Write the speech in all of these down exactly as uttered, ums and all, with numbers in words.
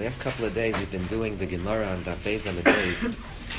last couple of days we've been doing the Gemara on Daf Beis Amud Beis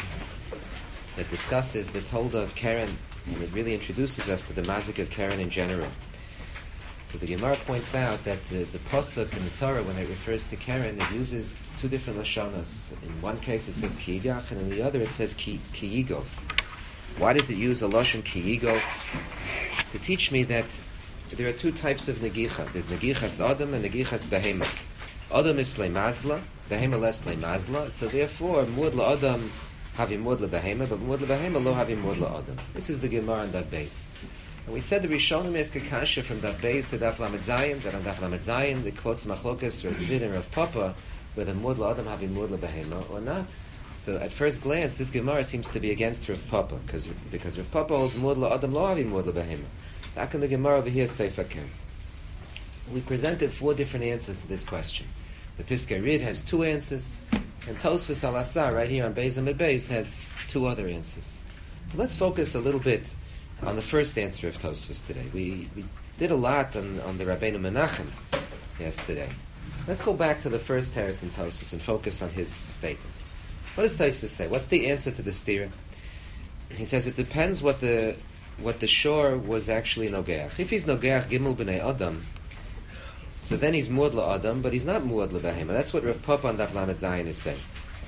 that discusses the Tolda of Keren, and it really introduces us to the Mazik of Keren in general. So the Gemara points out that the, the Pasuk in the Torah, when it refers to Keren, it uses two different Lashonas. In one case it says Ki Yigach, and in the other it says Ki, ki Yigov. Why does it use a Lashon Ki Yigov? To teach me that there are two types of Negicha. There's Negichas Adam and Negichas Behema. Adam is Leimazla, Behema less Leimazla, so therefore Muad LaAdam having Muad LaBehema, but Muad LaBehema lo having Muad LaAdam. This is the Gemara on Daf Beis. And we said the Rishonim ask a kasha from Daf Beis to Daf Lamed Zayin, that on Daf Lamed Zayin it quotes Machlokas, Rav Zvid and Rav Papa, whether Muad LaAdam having Muad LaBehema or not. So at first glance, this Gemara seems to be against Rav Papa, because because Rav Papa holds Muad LaAdam lo having Muad LaBehema. So how can the Gemara over here say Fakir? So we presented four different answers to this question. The Piskei Rid has two answers, and Tosfos Al Asar right here on Beis Amud Beis has two other answers. Let's focus a little bit on the first answer of Tosfos today. We we did a lot on, on the Rabbeinu Menachem yesterday. Let's go back to the first teretz in Tosfos and focus on his statement. What does Tosfos say? What's the answer to the stira? He says it depends what the what the shor was actually nogeach. If he's nogeach gimel b'nei adam, so then he's muad la'adam, but he's not muad lebehema. That's what Rav Papa on Daf Lamed Zayin is saying.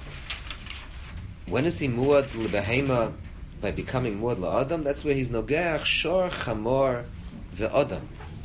When is he muad lebehema? By becoming muad la'adam, that's where he's nogeach shor chamor ve'adam.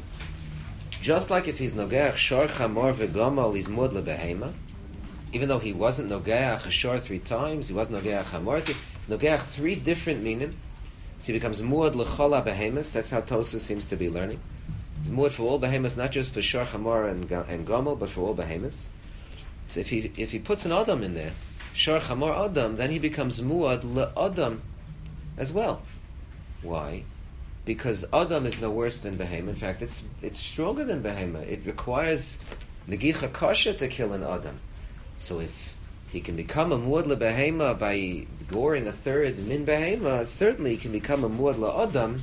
Just like if he's nogeach shor chamor ve'gamal, he's muad lebehema. Even though he wasn't nogeach a shor three times, he wasn't nogeach chamor, he's nogeach three different meaning. So he becomes muad l'chol behemoths. That's how Tosfos seems to be learning. It's muad for all behemoths, not just for shor chamor and and gamal, but for all behemoths. So if he if he puts an adam in there, shor chamor adam, then he becomes muad le'adam as well. Why? Because adam is no worse than behema. In fact, it's it's stronger than behema. It requires negicha kasha to kill an adam. So if he can become a muad lebehema by goring a third min behema, certainly he can become a muad le'adam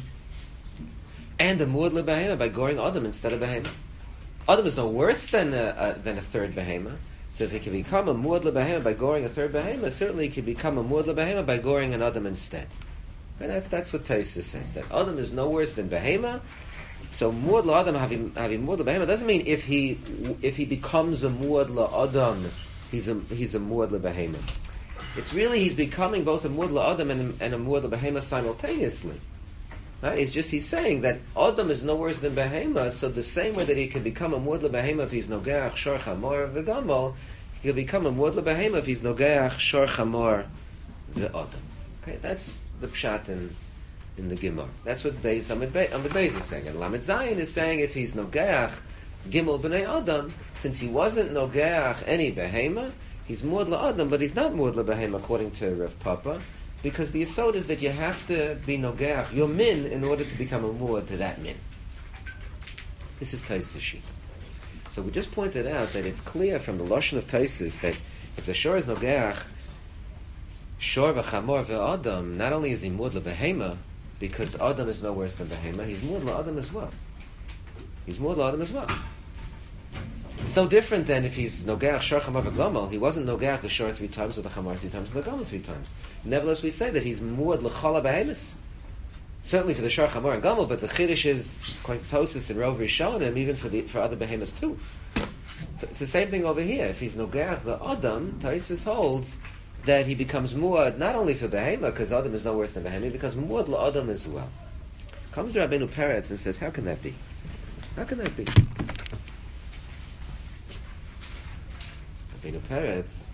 and a muad lebehema by goring adam instead of behema. Adam is no worse than a, a, than a third behema. So if he can become a muad lebehema by goring a third behema, certainly he can become a muad lebehema by goring an adam instead. And that's that's what Tosfos says, that adam is no worse than behema. So muad le'adam having having muad lebehema doesn't mean if he if he becomes a muad le'adam, he's a he's a muad lebehema. It's really he's becoming both a muad le'adam and, and a muad lebehema simultaneously. Right? It's just he's saying that adam is no worse than behema. So the same way that he can become a muad lebehema if he's nogeach shor chamor ve'gamal, he can become a muad lebehema if he's nogeach shor chamor ve'adam. Okay, that's the pshat in, in the Gemara. That's what Beis Amud Beis is saying. And Lamed Zayin is saying if he's nogeach gimel b'nei adam, since he wasn't nogeach any behema, he's muad la'adam, but he's not muad la'behema according to Rav Papa, because the yesod is that you have to be nogeach your min in order to become a muad to that min. This is Tosfos sheet. So we just pointed out that it's clear from the lashon of Tosfos that if the shor is nogeach shor v'chamor ve'adam, not only is he muad la'behema, because adam is no worse than behema, he's muad la'adam as well. He's muad la'adam as well. It's no different than if he's nogeach shor chamor v'gamal. He wasn't nogeach the shor three times or the chamor three times or the gamal three times. Nevertheless, we say that he's muad l'chol behemoths. Certainly for the shor chamor and gamal, but the chiddush is according to Tosfos and Rov Rishonim, even for the for other behemoths too. So it's the same thing over here. If he's nogeach the adam, Tosfos holds that he becomes muad not only for behema, because adam is no worse than behema, he becomes muad la'adam as well. Comes to Rabbeinu Peretz and says, how can that be? How can that be? Rabbeinu Peretz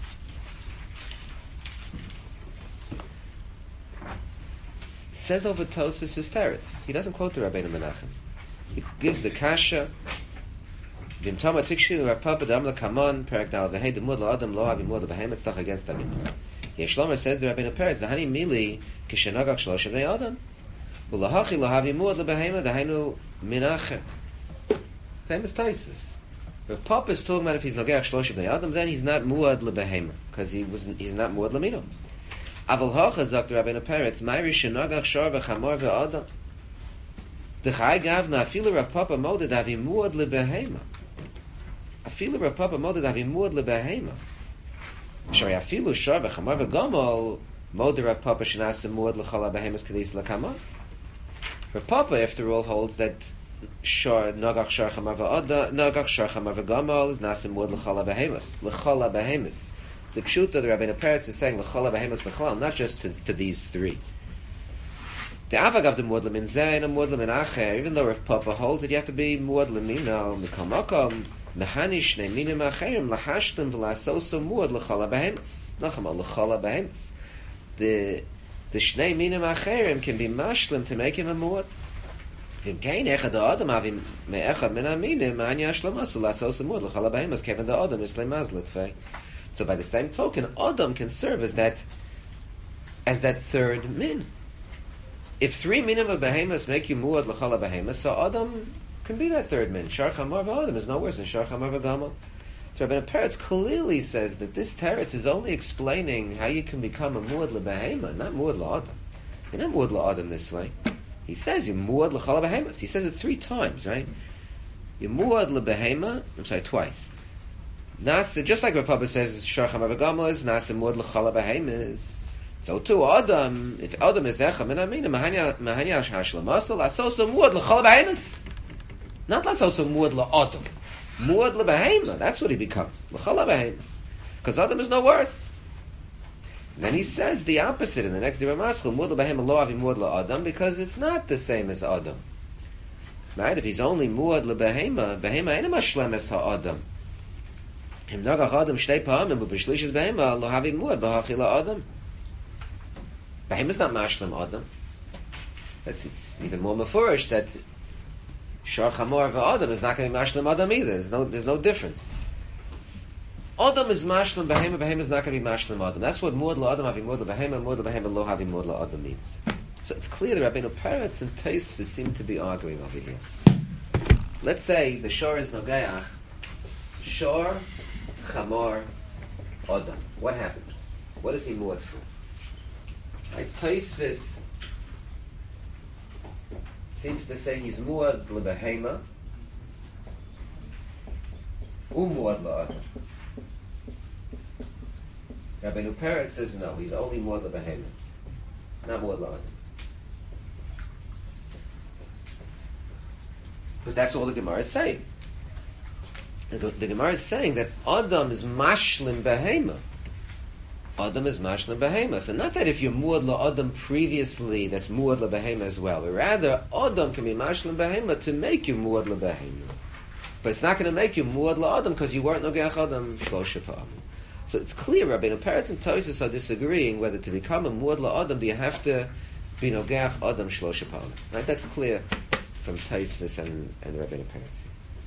says over Tosfos his teretz. He doesn't quote the Rabbeinu Menachem. He gives the kasha. V'imtama tikshil Rav Papa dam lekaman perak dal v'hei demud la'adam lo havi mud l'behem etztach against the Gemara. Yeshlomer says the Rabbeinu Peretz dahani mili kishenagach shlosh bnei adam v'lahachi lo havi mud l'behem dahainu minacher. Famous Tosfos. Rav Papa is talking about if he's nogach shlosh bnei adam, then he's not muad l'behem because he was he's not muad l'mino. Aval hacha zok the Rabbeinu Peretz mayri shenagach shor v'chamor ve'adam. The Chai Gavna afilu Rav Papa moded havi muad l'behem. afilu Rav Papa moded avi muad lebehema. Shari afilu shor v'chamar v'gomol moded Rav Papa shenasa muad l'chol habehemas kedis l'kama. Rav Papa, after all, holds that shor nagach shor chamar v'oda nagach shor chamar v'gomol is nasa muad l'chol habehemas l'chol habehemas. The pshuta, the Rabbeinu Peretz is saying l'chol habehemas b'chalal, not just to, to these three. The avagav the muad lemin zayin and muad lemin acher. Even though Rav Papa holds that you have to be muad lemino mikamakom mechanish ne minim acherim lahashtem v'lasoso muad l'chol habehemas. Nachama l'chol habehemas. The the shnei minim acherim can be mashlim to make him a muad. V'im kein echad ha'adam avim me'echad min ha'minim anya shlamos l'lasoso muad l'chol habehemas kevin the adam is le'maz l'tfei. So by the same token, adam can serve as that as that third min. If three minim of behemoths make you muad l'chol behemoths, so Adam can be that third min. Shar chamar v'Adam is no worse than shar chamar v'gamal. So Rabbeinu Peretz clearly says that this teretz is only explaining how you can become a muad l'behemoth, not muad l'Adam. You're not muad l'Adam this way. He says you're muad l'chol behemoths. He says it three times, right? You're muad l'behemoth. I'm sorry, twice. Nasa, just like Rav Papa says, shar chamar v'gamal is nasa muad l'chol behemoths. So too, Adam, if Adam is Echa min Amina, Mahanya Hashlamasa, Lasoso Muad L'chol Behemoths. Not Lasoso Muad L'Adam. Muad L'Behema, that's what he becomes. L'chol Behemoths. Because Adam is no worse. And then he says the opposite in the next Dibur Maschil, Muad L'Behema Lo Avi Muad L'Adam, because it's not the same as Adam. Right? If he's only Muad L'Behema, Behema ain't a Mashlem as Ha'Adam. Him Nagach Adam Shtei Pa'amim, but B'shlish Behema, Lo Havi Muad B'Hachi L'Adam. Behem is not mashlim Adam. That's it's even more mafurish that shor chamor v'Adam is not going to be mashlim Adam either. There's no there's no difference. Adam is mashlim behem, behem is not going to be mashlim Adam. That's what muad la'Adam having muad la'behem and muad la'behem lo having muad la'Adam means. So it's clear that Rabbeinu Peretz and Tosfos seem to be arguing over here. Let's say the shor is nogeach, shor chamor Adam. What happens? What is he muad for? Right, Tosfos seems to say he's muad lebehema, umuad la'adam. Rabbeinu Peretz says no, he's only muad lebehema, not muad la'adam. But that's all the Gemara is saying. The, the Gemara is saying that Adam is mashlim behema. Adam is mashlim behema. So not that if you're muad la'adam previously, that's muad la'behema as well. But rather, Adam can be mashlim behema to make you muad la'behema. But it's not going to make you muad la'adam because you weren't nogeach Adam shlosha pa'amim. So it's clear, Rabbeinu Peretz and Tosfos are disagreeing whether to become a muad la'adam, do you have to be nogeach Adam shlosha pa'amim. Right? That's clear from Tosfos and, and Rabbeinu Peretz.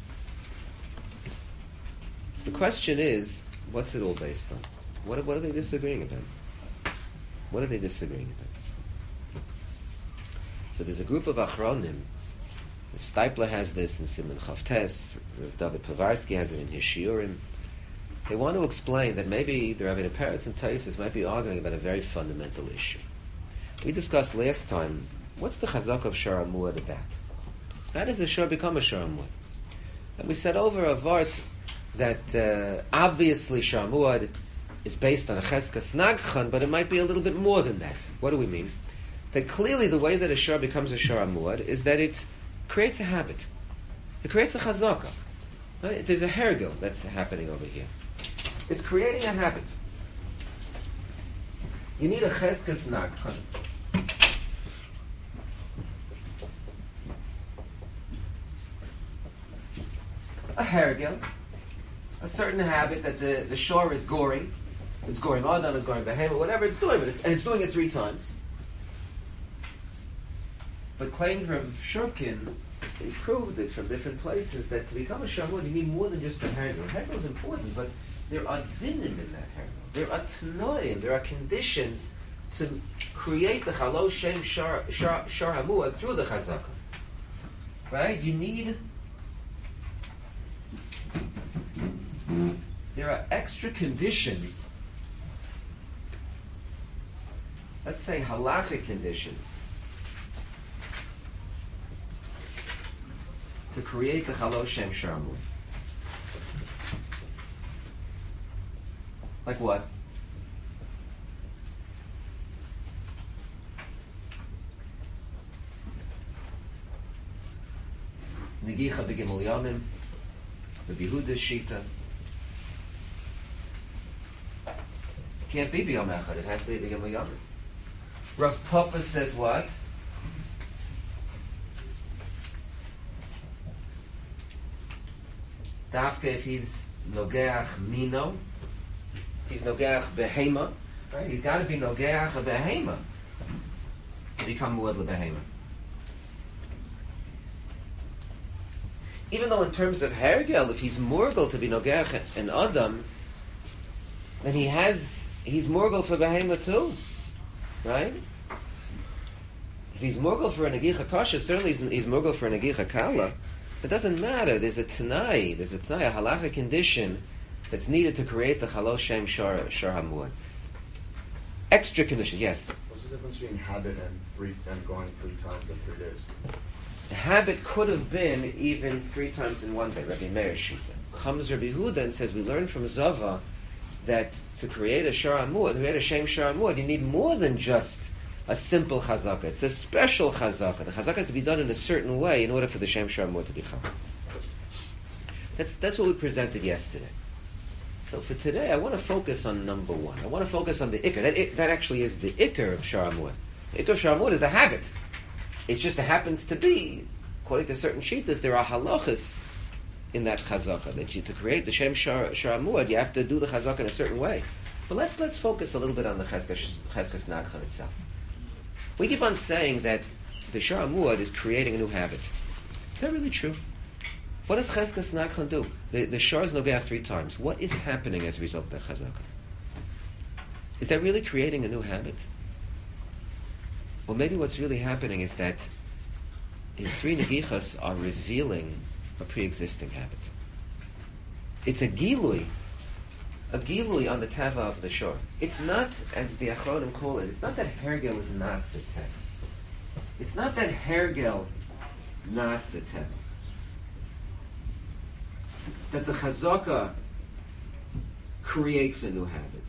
So the question is, what's it all based on? What, what are they disagreeing about? What are they disagreeing about? So there's a group of Achronim. Steipler has this in Siman Chavtes. Rav David Povarsky has it in his Shiurim. They want to explain that maybe the Rabbeinu Peretz and Tosfos might be arguing about a very fundamental issue. We discussed last time, what's the chazak of Shor HaMuad about? How does a Shor become a Shor HaMuad? And we said over a vart that uh, obviously Shor HaMuad is based on a Cheskas Nagchan, but it might be a little bit more than that. What do we mean? That clearly the way that a Shor becomes a Shor HaMuad is that it creates a habit. It creates a chazaka. Right? There's a hergel that's happening over here. It's creating a habit. You need a Cheskas Nagchan. A hergel, a certain habit that the, the shore is goring. It's goring Adam, it's goring Behemah, whatever it's doing, but it's, and it's doing it three times. But claimed Rav Shurkin, he proved it from different places that to become a Shamud, you need more than just a hergel. Hergel is important, but there are dinim in that hergel. There are tnoim, there are conditions to create the Chalo Shem Shar, Shar, Shar HaMuad through the Chazaka. Right? You need... There are extra conditions, let's say halachic conditions, to create the Chalo Shem Shar HaMuad. Like what? Negicha begimel yamim, the Behuda shita. Can't be b'yom echad. It has to be begimel yamim. Rav Papa says what? Dafka if he's nogeach mino, if he's nogeach behema, right? He's got to be nogeach a behema to become muad lebehema. Even though in terms of hergel, if he's morgel to be nogeach an adam, then he has he's morgel for behema too, right? If he's morgel for a negicha kasha, certainly he's, he's morgel for a negicha kala. It doesn't matter. There's a tanai, there's a tanai, a halacha condition that's needed to create the chalosh shem shar shar hamuad. Extra condition, yes. What's the difference between habit and three and going three times in three days? The habit could have been even three times in one day. Rabbi Meir Shita comes Rabbi Huda and says we learn from Zava that to create a shar hamuad, to create a shem shar hamuad, you need more than just a simple chazaka. It's a special chazaka. The chazaka has to be done in a certain way in order for the Shem Shar Hamuad to be chal. That's that's what we presented yesterday. So for today, I want to focus on number one. I want to focus on the ikar. That that actually is the ikar of Shar Hamuad. The ikar of Shar Hamuad is the habit. It just happens to be, according to certain shittas, there are halachas in that chazaka that you to create the Shem Shar, Shar Hamuad, you have to do the chazaka in a certain way. But let's let's focus a little bit on the cheskas cheskas nagchan itself. We keep on saying that the Shar Hamuad is creating a new habit. Is that really true? What does Cheskas Nagchan do? The, the Shar is nogeach three times. What is happening as a result of that chazaka? Is that really creating a new habit? Or maybe what's really happening is that his three negichas are revealing a pre-existing habit. It's a gilui, a gilui on the teva of the shor. It's not, as the achronim call it, it's not that hergel is nasa teva. It's not that hergel nasa teva. That the chazaka creates a new habit.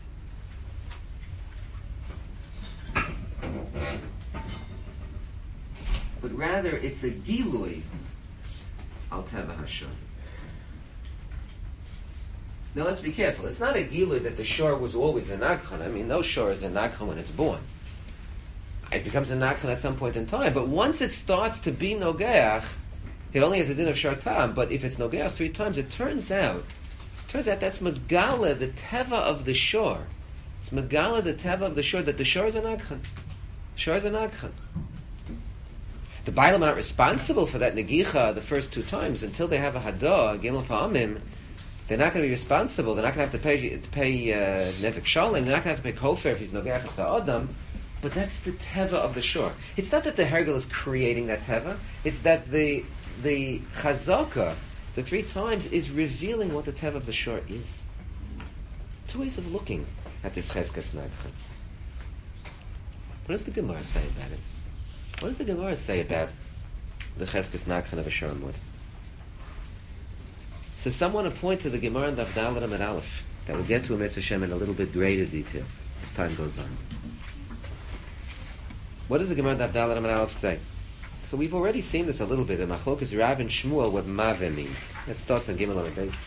But rather, it's a gilui al teva hashor. Now let's be careful. It's not a gilui that the shor was always a nagchan. I mean, no shor is a nagchan when it's born. It becomes a nagchan at some point in time. But once it starts to be nogeach, it only has a din of shor tam. But if it's nogeach three times, it turns out, it turns out that's megala, the teva of the shor. It's megala, the teva of the shor, that the shor is a nagchan. Shor is a nagchan. The Bailam are not responsible for that negicha the first two times until they have a hadah, gimel pa'amim. They're not going to be responsible. They're not going to have to pay to pay uh, nezek shalim. They're not going to have to pay kofer if he's nogeach ha'adam. But that's the teva of the shor. It's not that the hergel is creating that teva. It's that the the chazaka, the three times, is revealing what the teva of the shor is. Two ways of looking at this cheskas nagchan. What does the Gemara say about it? What does the Gemara say about the cheskas nagchan of a shor hamuad? So someone will point to the Gemara and Daf Daled Amud Aleph that will get to a Mitzvah Shem in a little bit greater detail as time goes on. What does the Gemara and Daf Daled Amud Aleph say? So we've already seen this a little bit in Machlokas Rav and Shmuel what Maveh means. Let's start on Gimel Amud Beis.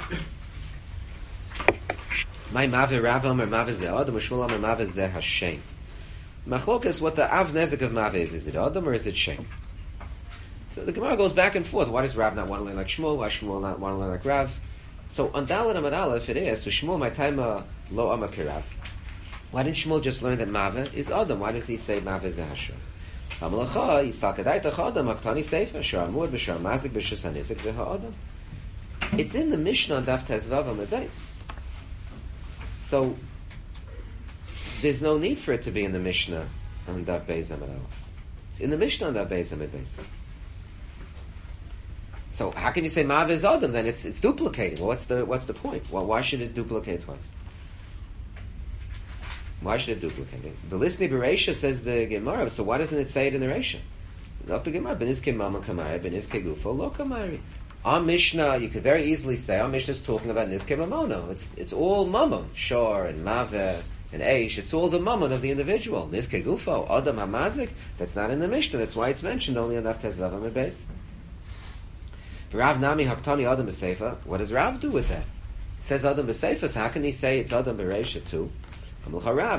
My Maveh Rav Amar Maveh Zeh Adam, Shmuel Amar Maveh Zeh Hashem. Machlokas, what the Av Nezek of Maveh is. Is it Adam or is it Shem? So the Gemara goes back and forth. Why does Rav not want to learn like Shmuel? Why Shmuel not want to learn like Rav? So on Daled Amud Aleph it is, so Shmuel my time lo amar kirav. Why didn't Shmuel just learn that Maveh is Adam? Why does he say Maveh is Hashem? Hamalacha yisakadaita Adam aktani seifa shar amud b'shar mazik b'shus hanizik v'ha'adam. It's in the Mishnah on Daf Tezvav Amud Beis. So there's no need for it to be in the Mishnah on Daf Beis Amud Aleph. It's in the Mishnah on Daf Beis Amud Beis. So how can you say Maveh is Adam? Then it's it's duplicating. Well, what's the what's the point? Well, why should it duplicate twice? Why should it duplicate? The Lisni Bereisha says the Gemara. So why doesn't it say it in the Reisha? Not the Gemara. Beniske Mama Kamari, Beniske Gufo Lo Kamari. Our Mishnah, you could very easily say, our Mishnah is talking about Nizke Mamono. It's it's all Mammon, Shor and Maveh and Eish. It's all the Mammon of the individual. Nizke Gufo, Adam Hamazik. That's not in the Mishnah. That's why it's mentioned only on Daf Tezvav Amud Beis. Rav Nami Haktani Adam B'Seifa. What does Rav do with that? It says Adam B'Seifa, so how can he say it's Adam B'Reisha too? No,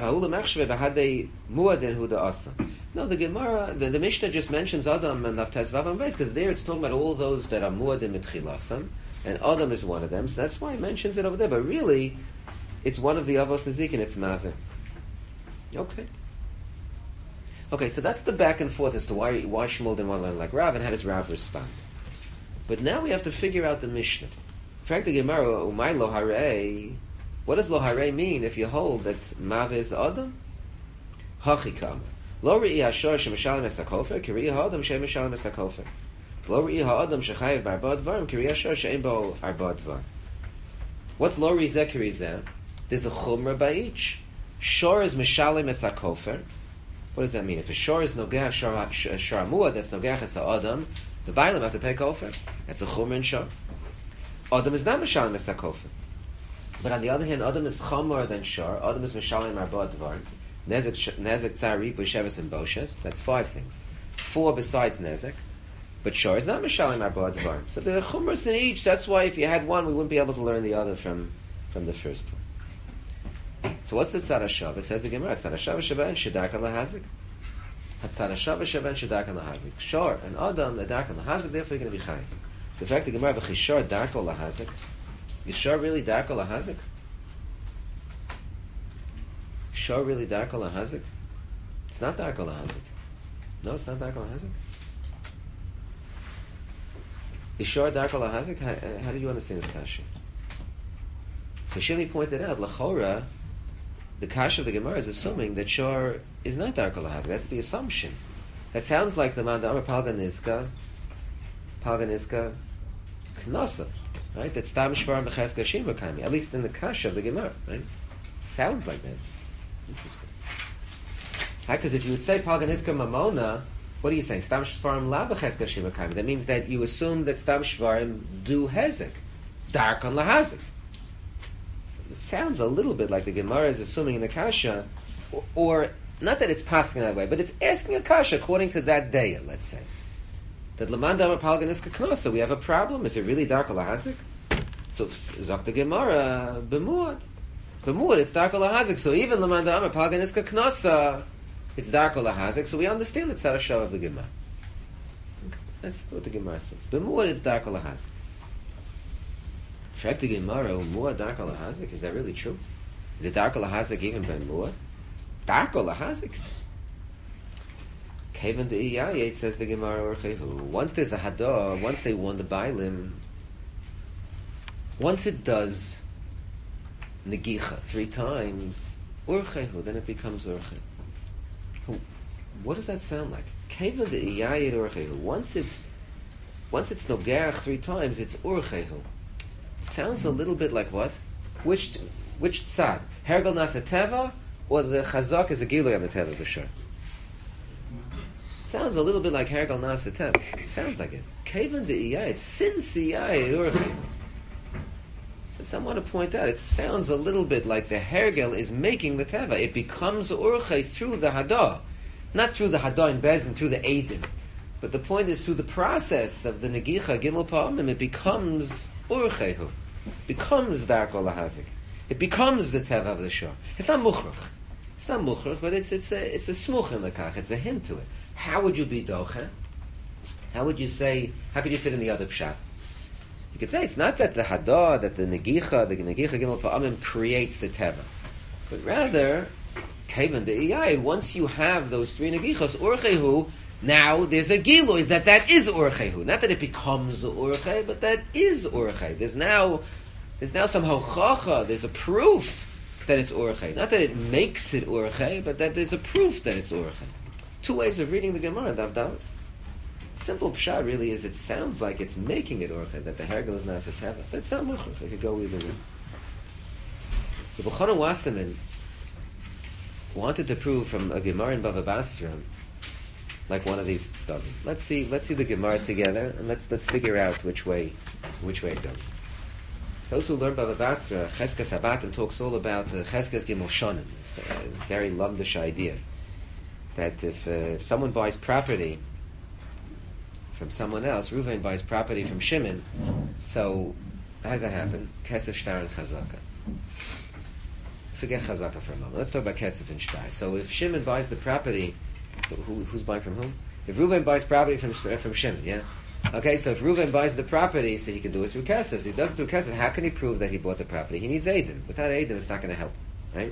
the Gemara, the, the Mishnah just mentions Adam and Daf Tezvav Amud Beis because there it's talking about all those that are muadim mitchilasam, and Adam is one of them. So that's why he mentions it over there. But really, it's one of the avos nezik and it's maveh. Okay. Okay, so that's the back and forth as to why why Shmuel didn't want to learn like Rav, and how does Rav respond? But now we have to figure out the Mishnah. In fact, the Gemara, Umay lo harei. What does lo harei mean if you hold that maveh is Adam? Hachikam. Lo re'i hashor shemishalim es hakofer, ki re'i ha'adam shemishalim es hakofer. Lo re'i ha'adam shechayev b'arba dvarim, ki re'i hashor she'en bo arba dvar. What's lo re'i zeh, ki re'i zeh? There's a chumrah by each. Shor is mishalim es hakofer. What does that mean? If a shor is nogach shor amua, that's nogach es ha'adam, the bailam have to pay kofer. That's a chumrah in shor. Adam is not mishalim es hakofer. But on the other hand, Adam is chomer than shor. Adam is mishalim arba dvar. Nezek, Nezek, Tzari, Busheves, and Boshes. That's five things. Four besides Nezek. But Shor is not Mishalim Arba Dvar. So there are chumras in each. That's why if you had one, we wouldn't be able to learn the other from, from the first one. So what's the Tzad HaShav? It says the Gemara, Tzad HaShav Sheben Shedarka Lahazik. Tzad HaShav Sheben Shedarka Lahazik. Shor and Adam, the Darka Lahazik, therefore you're going to be Chai. So in fact, the Gemara, V'chishor Darka Lahazik. Is Shor really Darka Lahazik? Shor really Darka Lahazik? It's not Darka Lahazik. No, it's not Darka Lahazik. Is Shor Darka Lahazik? How, how do you understand this kasha? So Shimi pointed out, L'chora, the kasha of the Gemara is assuming that Shor is not Darka Lahazik. That's the assumption. That sounds like the Manda Amar Palganizka, Palganizka Knasa, right? That's Tam Shvar B'Cheska Shima Kami, at least in the kasha of the Gemara, right? Sounds like that. Interesting. Because if you would say Palganiska Mamona, what are you saying? Stam Shvarim La B'Cheska Shima Kaim. That means that you assume that Stam Shvarim do Hezek. Dark on Lahazik. So it sounds a little bit like the Gemara is assuming in the Kasha, or, or not that it's passing that way, but it's asking a Kasha according to that day, let's say. That Lamandam Palganiska Knosa, we have a problem. Is it really Dark on Lahazik? So Zok the Gemara, B'muad. B'muad, it's Dark Lahazik. So even Lamanda Amar Palganiska Knosa, it's Dark Lahazik. So we understand the Tzad HaShav of the Gemara. Okay. That's what the Gemara says. B'muad, it's Dark Lahazik. In fact, the Gemara, Muad Dark Lahazik, is that really true? Is it Dark Lahazik even by Muad? Dark Lahazik? Kavan de Iyayet, says the Gemara, once there's a Hadah, once they won the Bailim, once it does Negicha three times, Urchehu, then it becomes Urche. What does that sound like? Keva de Iyayid Urchehu. Once it's once it's Nogerach three times, it's Urchehu. Sounds a little bit like what? Which which tzad? Hergal Nasa Teva, or the Chazak is a Gilui on the Teva of the Shor? Sounds a little bit like Hergal Nasa Teva. Sounds like it. Keva de Iyayid, since Iyayid Urchehu. So I want to point out, it sounds a little bit like the Hergel is making the Teva. It becomes Urche through the Hadah. Not through the Hadah in Bezin, through the Eidim. But the point is, through the process of the Negicha, Gimel Pa'amim, it becomes Urchehu. Becomes Darko Lahazik. It becomes the Teva of the Shor. It's not Mukhrach. It's not Mukhrach, but it's, it's a, it's a Smuch in the Kach. It's a hint to it. How would you be Docha? How would you say, how could you fit in the other Pshat? You could say it's not that the Hadah, that the Negicha, the Negicha Gimel Pa'amim creates the Teva. But rather, Kavan the Iyai, once you have those three Negichos, Urchehu, now there's a Gilui that that is Urchehu. Not that it becomes Urche, but that is Urche. There's now, there's now some Hochacha, there's a proof that it's Urche. Not that it makes it Urche, but that there's a proof that it's Urche. Two ways of reading the Gemara, Dav Dav. Simple pshat really is it sounds like it's making it orcha, that the hergel is nasa teva, but it's not muchach. It could go either way. The B'chana Wasserman wanted to prove from a Gemara in Bava Basra like one of these tzaddim. Let's see. Let's see the Gemara together, and let's let's figure out which way which way it goes. Those who learn Bava Basra, Cheskas Habatim talks all about uh, Cheskas Gimel Shonim. It's a very lumdish idea that if, uh, if someone buys property from someone else, Reuven buys property from Shimon, so how does that happen? Kesef, Shtar, and Chazaka. Forget Chazaka for a moment. Let's talk about Kesef and Shtar. So if Shimon buys the property, who, who's buying from whom? If Reuven buys property from from Shimon, yeah? Okay, so if Reuven buys the property, so he can do it through Kesef. If he does it through Kesef, how can he prove that he bought the property? He needs Aiden. Without Aiden, it's not going to help, right?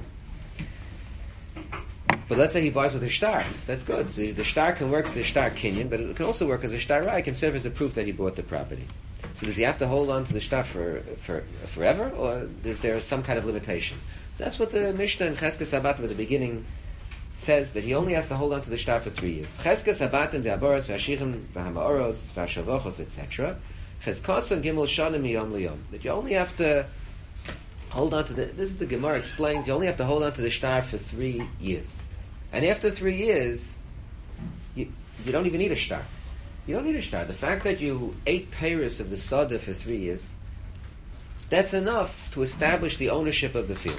But let's say he buys with a shtar. That's good. So the shtar can work as a shtar kinyan, but it can also work as a shtar rai. It can serve as a proof that he bought the property. So does he have to hold on to the shtar for, for forever, or is there some kind of limitation? That's what the Mishnah in Cheskas Habatim at the beginning says, that he only has to hold on to the shtar for three years. Cheskas Habatim v'aboros v'ashichim v'hamaoros v'ashavachos et cetera. Cheskason gimel shanim miyom liyom. That you only have to hold on to the. This is the Gemara explains. You only have to hold on to the shtar for three years. And after three years, you, you don't even need a shtar. You don't need a shtar. The fact that you ate peiros of the sada for three years, that's enough to establish the ownership of the field.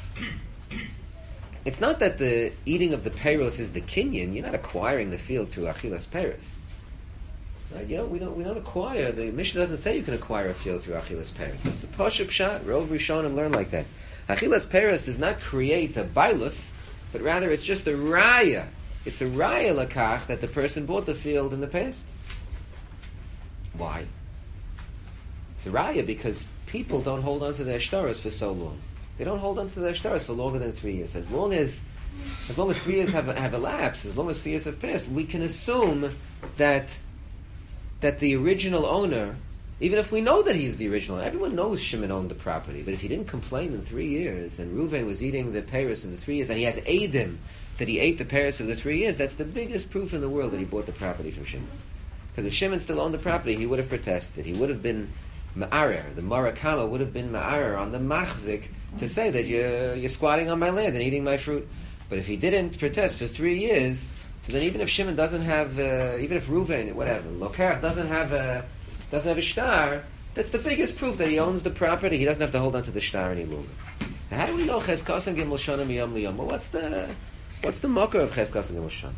It's not that the eating of the peiros is the kinyan. You're not acquiring the field through achilas peiros. Right? You know, we don't we don't acquire. The Mishnah doesn't say you can acquire a field through achilas peiros. That's the pashup shot. Rov Rishonim learn like that. Achilas peiros does not create a bailus, but rather it's just a raya. It's a raya lakach that the person bought the field in the past. Why? It's a raya because people don't hold on to their shtaros for so long. They don't hold on to their shtaros for longer than three years. As long as, as long as three years have have elapsed, as long as three years have passed, we can assume that that the original owner, even if we know that he's the original owner, everyone knows Shimon owned the property. But if he didn't complain in three years, and Reuven was eating the peiros of the three years, and he has Eidim that he ate the peiros of the three years, that's the biggest proof in the world that he bought the property from Shimon. Because if Shimon still owned the property, he would have protested. He would have been ma'arer. The Marakama would have been ma'arer on the machzik to say that you're, you're squatting on my land and eating my fruit. But if he didn't protest for three years, so then even if Shimon doesn't have, uh, even if Reuven, whatever, Lokach doesn't have a, doesn't have a shtar, that's the biggest proof that he owns the property. He doesn't have to hold on to the shtar any longer. Now, how do we know Cheskasam Gimel Shana Miyam Liyam? Well, what's the, what's the mocker of Cheskasam Gimel Shana?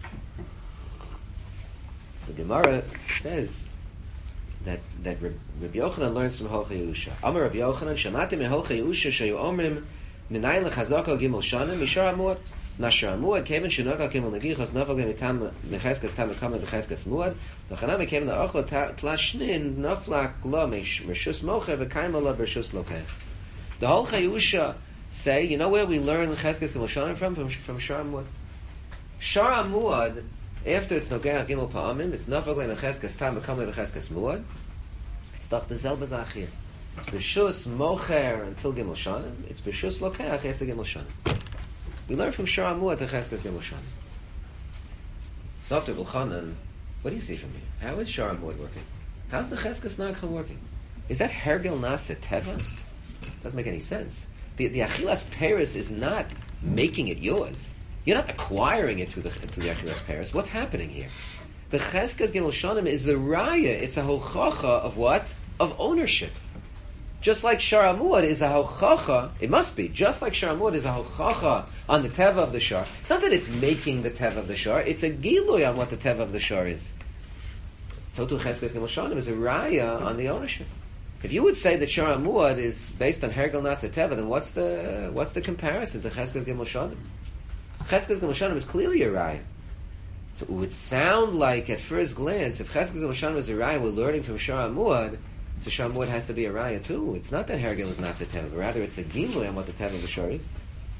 So the Gemara says that that Rabbi Yochanan learns from Holcha Yehusha. Amar Rabbi Yochanan, Shamati me Holcha Yehusha sheyu omrim minayin lechazaka Gimel Shana mishar amuad nashar amuad keven shenaka Gimel negichos nafal gemitam mecheskas tam mekamle mecheskas muad v'chana mekem la'ochla tlashnin naflak lo meshus mocher v'kaima la bershus lokeh. The Holcha Yehusha say, you know where we learn Cheskas Gimel Shana from? From from Shar Amuad. Shar Amuad, after it's Nogah Gimel Pa'amim, it's Nafal Mecheskas Tam Mekamle Mecheskas Muad. It's Doch the Zel Bazachir. It's B'Shus Mocher until Gimel Shanim. It's B'Shus Lokeach after Gimel Shanim. We learn from Shar Amuad to Cheskas Gimel Shanim. Doctor Bilchanan, what do you see from here? How is Shar Amuad working? How's the Cheskas Nagcha working? Is that Hergel Nasa Teva? Doesn't make any sense. The, the Achilas Paris is not making it yours. You're not acquiring it through the, through the Achilas Paris. What's happening here? The Cheskas Gimel Shanim is the Raya. It's a hochacha of what? Of ownership. Just like Shar Amuad is a hochacha, it must be, just like Shar Amuad is a hochacha on the Teva of the Shar. It's not that it's making the Teva of the Shar, it's a Giluy on what the Teva of the Shar is. So too Cheskas Gimel Shanim is a Raya on the ownership. If you would say that Shar Amuad is based on Hergel Nasa Teva, then what's the what's the comparison to Cheskas Gimel Shanim? Cheskas Gimel Shanim is clearly a raya. So it would sound like, at first glance, if Cheskas Gimel Shanim is a raya, we're learning from Shar Amuad, so Shar Amuad has to be a raya too. It's not that Hergel is Nasa Teva, but rather it's a Giluy on what the Teva of the Shar is.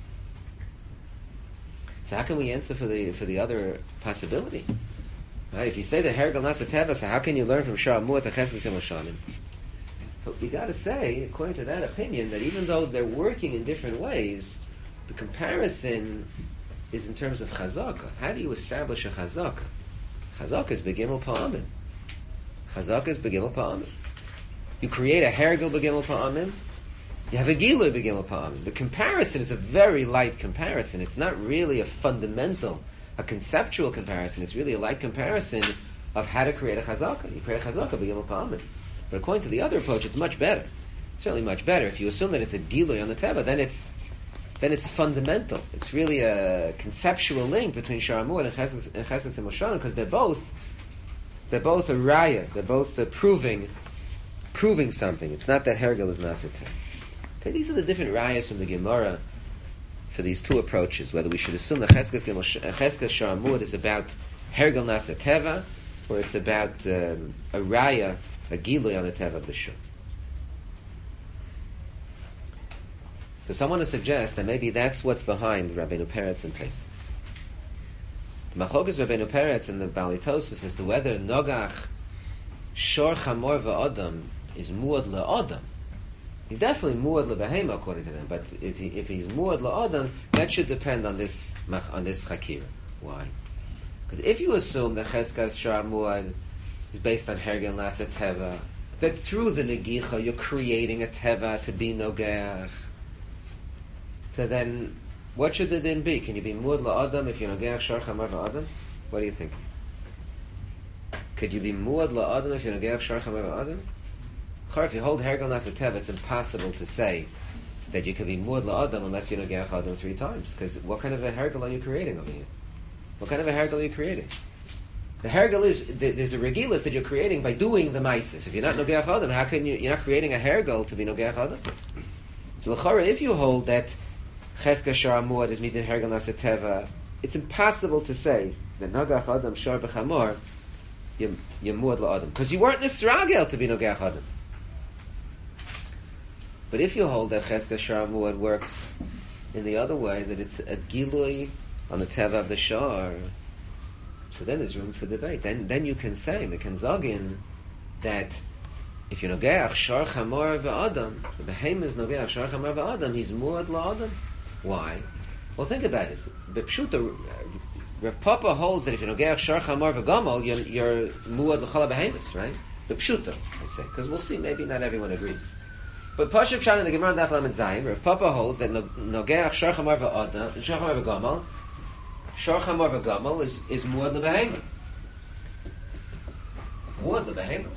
So how can we answer for the for the other possibility? Right? If you say that Hergel Nasa Teva, so how can you learn from Shar Amuad to Cheskas Gimel Shanim? So you got to say, according to that opinion, that even though they're working in different ways, the comparison is in terms of chazaka. How do you establish a chazaka? Chazaka is begimel pa'amim. Chazaka is begimel pa'amim. You create a hergel begimel pa'amim. You have a giluy begimel pa'amim. The comparison is a very light comparison. It's not really a fundamental a conceptual comparison. It's really a light comparison of how to create a chazaka. You create a chazaka by Gimel Pa'amim. But according to the other approach, it's much better. It's certainly much better. If you assume that it's a gilui on the teva, then it's then it's fundamental. It's really a conceptual link between Sharamur and Chesed and Moshanim, because they're both they're both a raya. They're both uh, proving proving something. It's not that Hergel is Nasa Teva. Okay, these are the different rayas from the Gemara for these two approaches. Whether we should assume that Chesed Sharamur is about Hergel Nasa Teva, or it's about um, a raya, a gilui on the teva of the shul. So someone to suggest that maybe that's what's behind Rabbeinu Peretz and Tosfos. The machlokas Rabbeinu Peretz and the Bali Tosfos as to whether Nogach Shor Chamor VaAdam is muad la'adam. He's definitely muad la'behema according to them, but if, he, if he's muad la'adam, that should depend on this on this chakira. Why? Because if you assume that Cheskas Shor Muad is based on Hergel Nasa Teva, that through the Negicha you're creating a Teva to be Nogeach, so then what should the din be? Can you be Muad la'adam if you're Nogeach Shor Chamor VaAdam? What do you think? Could you be Muad la'adam if you're Nogeach Shor Chamor VaAdam? If you hold Hergel Nasa Teva, it's impossible to say that you could be Muad la'adam unless you're Nogeach Adam three times. Because what kind of a Hergel are you creating over here? What kind of a Hergel are you creating? The Hergel is, there's a Regilas that you're creating by doing the Maisis. If you're not Nogeach Adam, how can you, you're not creating a Hergel to be Nogeach Adam? So l'chora, if you hold that Cheska Shor Muad is Midin Hergel Nasa Teva, it's impossible to say that Nogeach Adam Shor B'Chamor, you're Muad la'adam. Because you weren't Nisragel to be Nogeach Adam. But if you hold that Cheska Shor Muad works in the other way, that it's a Gilui on the Teva of the Shor, so then there's room for debate. Then then you can say, Mekanzogin, that if you're Nogeach Shor Chamor VaAdam, the Behem is Nogeach Shor Chamor VaAdam, he's Muad la'adam. Why? Well, think about it. B'pshuta, Rav Papa holds that if you're Nogeach Shor Chamor VaGamol, you're, you're Muad l'Chala Behemis, right? B'pshuta, I say. Because we'll see, maybe not everyone agrees. But Pashup Shan in the Gemara Daf Lamed Zayin, Rav Papa holds that Nogeach Shor Chamor VaAdam, Shor Chamor VaGamol, Shor Chamor VaGamol is, is Muad l'Behema. Muad l'Behema.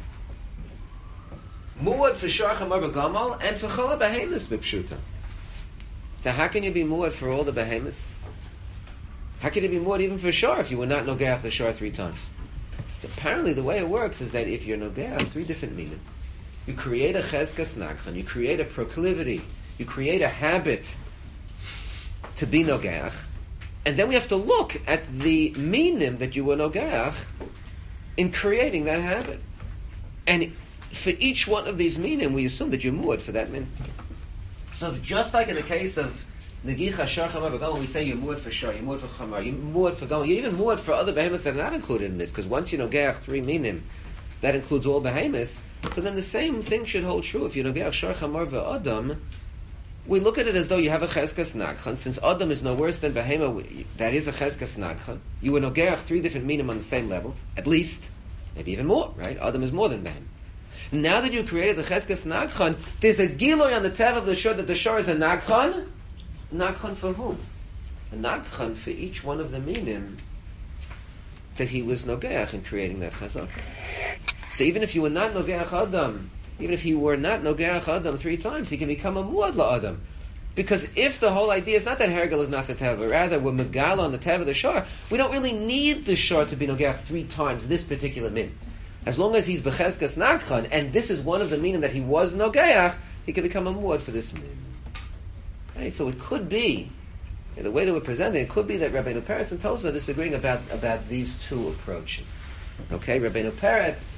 Muad for Shor Chamor VaGamol and for Chala Behemis b'pshuta. So how can you be Muad for all the Behemis? How can you be Muad even for Shor if you were not Nogeach the Shor three times? So apparently the way it works is that if you're Nogeach three different meaning, you create a Cheskas Nagchan, you create a proclivity, you create a habit to be Nogeach, and then we have to look at the minim that you were Nogeach in creating that habit. And for each one of these minim, we assume that you're Muad for that min. So just like in the case of Negicha Shor Chamor VaGamol, we say you're Muad for Shor, you're Muad for Chamor, you're Muad for Gamol, you're even Muad for other behemoths that are not included in this, because once you Nogeach three minim, that includes all behemoths, so then the same thing should hold true. If you Nogeach Shor Chamor VaAdam, we look at it as though you have a Cheskas Nagchan. Since Adam is no worse than Behema, that is a Cheskas Nagchan. You were Nogeach three different minim on the same level, at least, maybe even more, right? Adam is more than Behema. Now that you created the Cheskas Nagchan, there's a Giloy on the Teva of the Shor that the Shor is a Nagchan. Nagchan for whom? A Nagchan for each one of the minim that he was Nogeach in creating that Chazaka. So even if you were not Nogeach Adam, even if he were not Nogeach Adam three times, he can become a Muad la'adam. Because if the whole idea is not that Hergel is Nasa Teva, but rather we're Megala on the Teva of the Shor, we don't really need the Shor to be Nogeach three times, this particular min. As long as he's Becheskas Nagchan, and this is one of the minim that he was Nogeach, he can become a Muad for this min. Okay, so it could be, in the way that we're presenting, it could be that Rabbeinu Peretz and Tosfos are disagreeing about, about these two approaches. Okay, Rabbeinu Peretz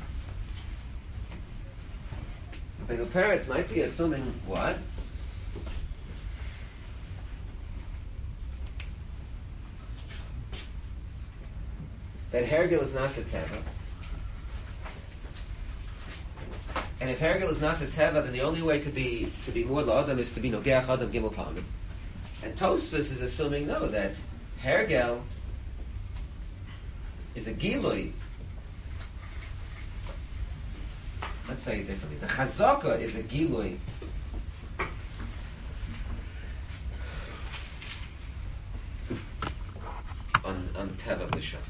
Rabbeinu Peretz might be assuming what? That Hergel is Nasa Teva. And if Hergel is Nasa Teva, then the only way to be to be Muad la'adam is to be Nogeach Adam Gimel Pa'amim. And Tosfos is assuming no, that Hergel is a Gilui. Let's say it differently. The Chazaka is a Gilui on, Teva of the Shor.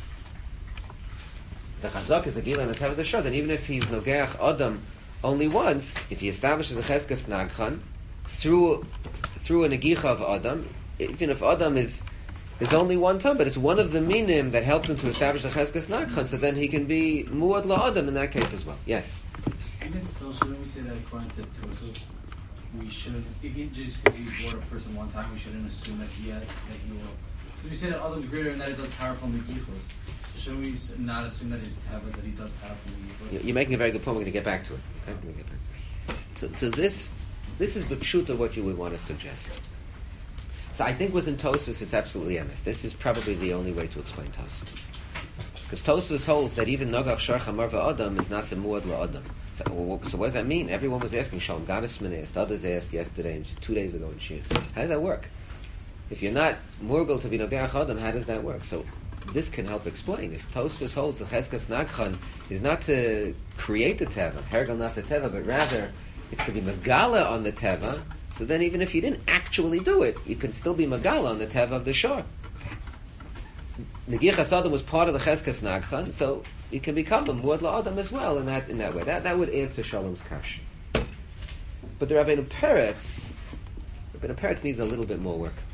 The Chazak is a Gila in the Teva of the Shor, then even if he's Nogeach Adam only once, if he establishes a Cheskas Nagchan through through a Negicha of Adam, even if Adam is is only one time, but it's one of the minim that helped him to establish the Cheskas Nagchan, so then he can be Muad LaAdam in that case as well. Yes? Even still, shouldn't we say that according to Tosos, we shouldn't, if he just because he brought a person one time, we shouldn't assume that he had, that he will. Because we say that Adam's greater and that he does powerful Megichos. So shouldn't we s- not assume that his Tavas, that he does powerful Megichos? You're making a very good point. We're going to get back to it. Okay? We're going to get back to it. So, so this, this is B'pshuta what you would want to suggest. So I think within Tosfos it's absolutely emes. This is probably the only way to explain Tosfos. Because Tosfos holds that even Nogach Shor Chamor V'Adam is Nasa Muad LaAdam. So, well, so what does that mean? Everyone was asking, Shalom Gadisman asked, others asked yesterday, and two days ago in Shir. How does that work? If you're not Murgal to be Nogeach Adam, how does that work? So this can help explain. If Tosfos holds the Cheskas Nagchan is not to create the Teva, Hergal Nasa Teva, but rather it's to be Megala on the Teva, so then even if you didn't actually do it, you can still be Megala on the Teva of the Shor. Negichas Adam was part of the Cheskas Nagchan, so you can become a Muad LaAdam as well in that in that way. That that would answer Shalom's kash. But the Rabbeinu Peretz, Rabbeinu Peretz needs a little bit more work.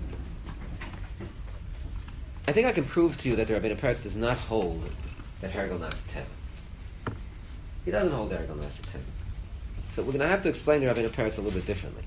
I think I can prove to you that the Rabbeinu Peretz does not hold that Hergal Nasa Teva. He doesn't hold Hergal Nasa Teva. So we're going to have to explain the Rabbeinu Peretz a little bit differently.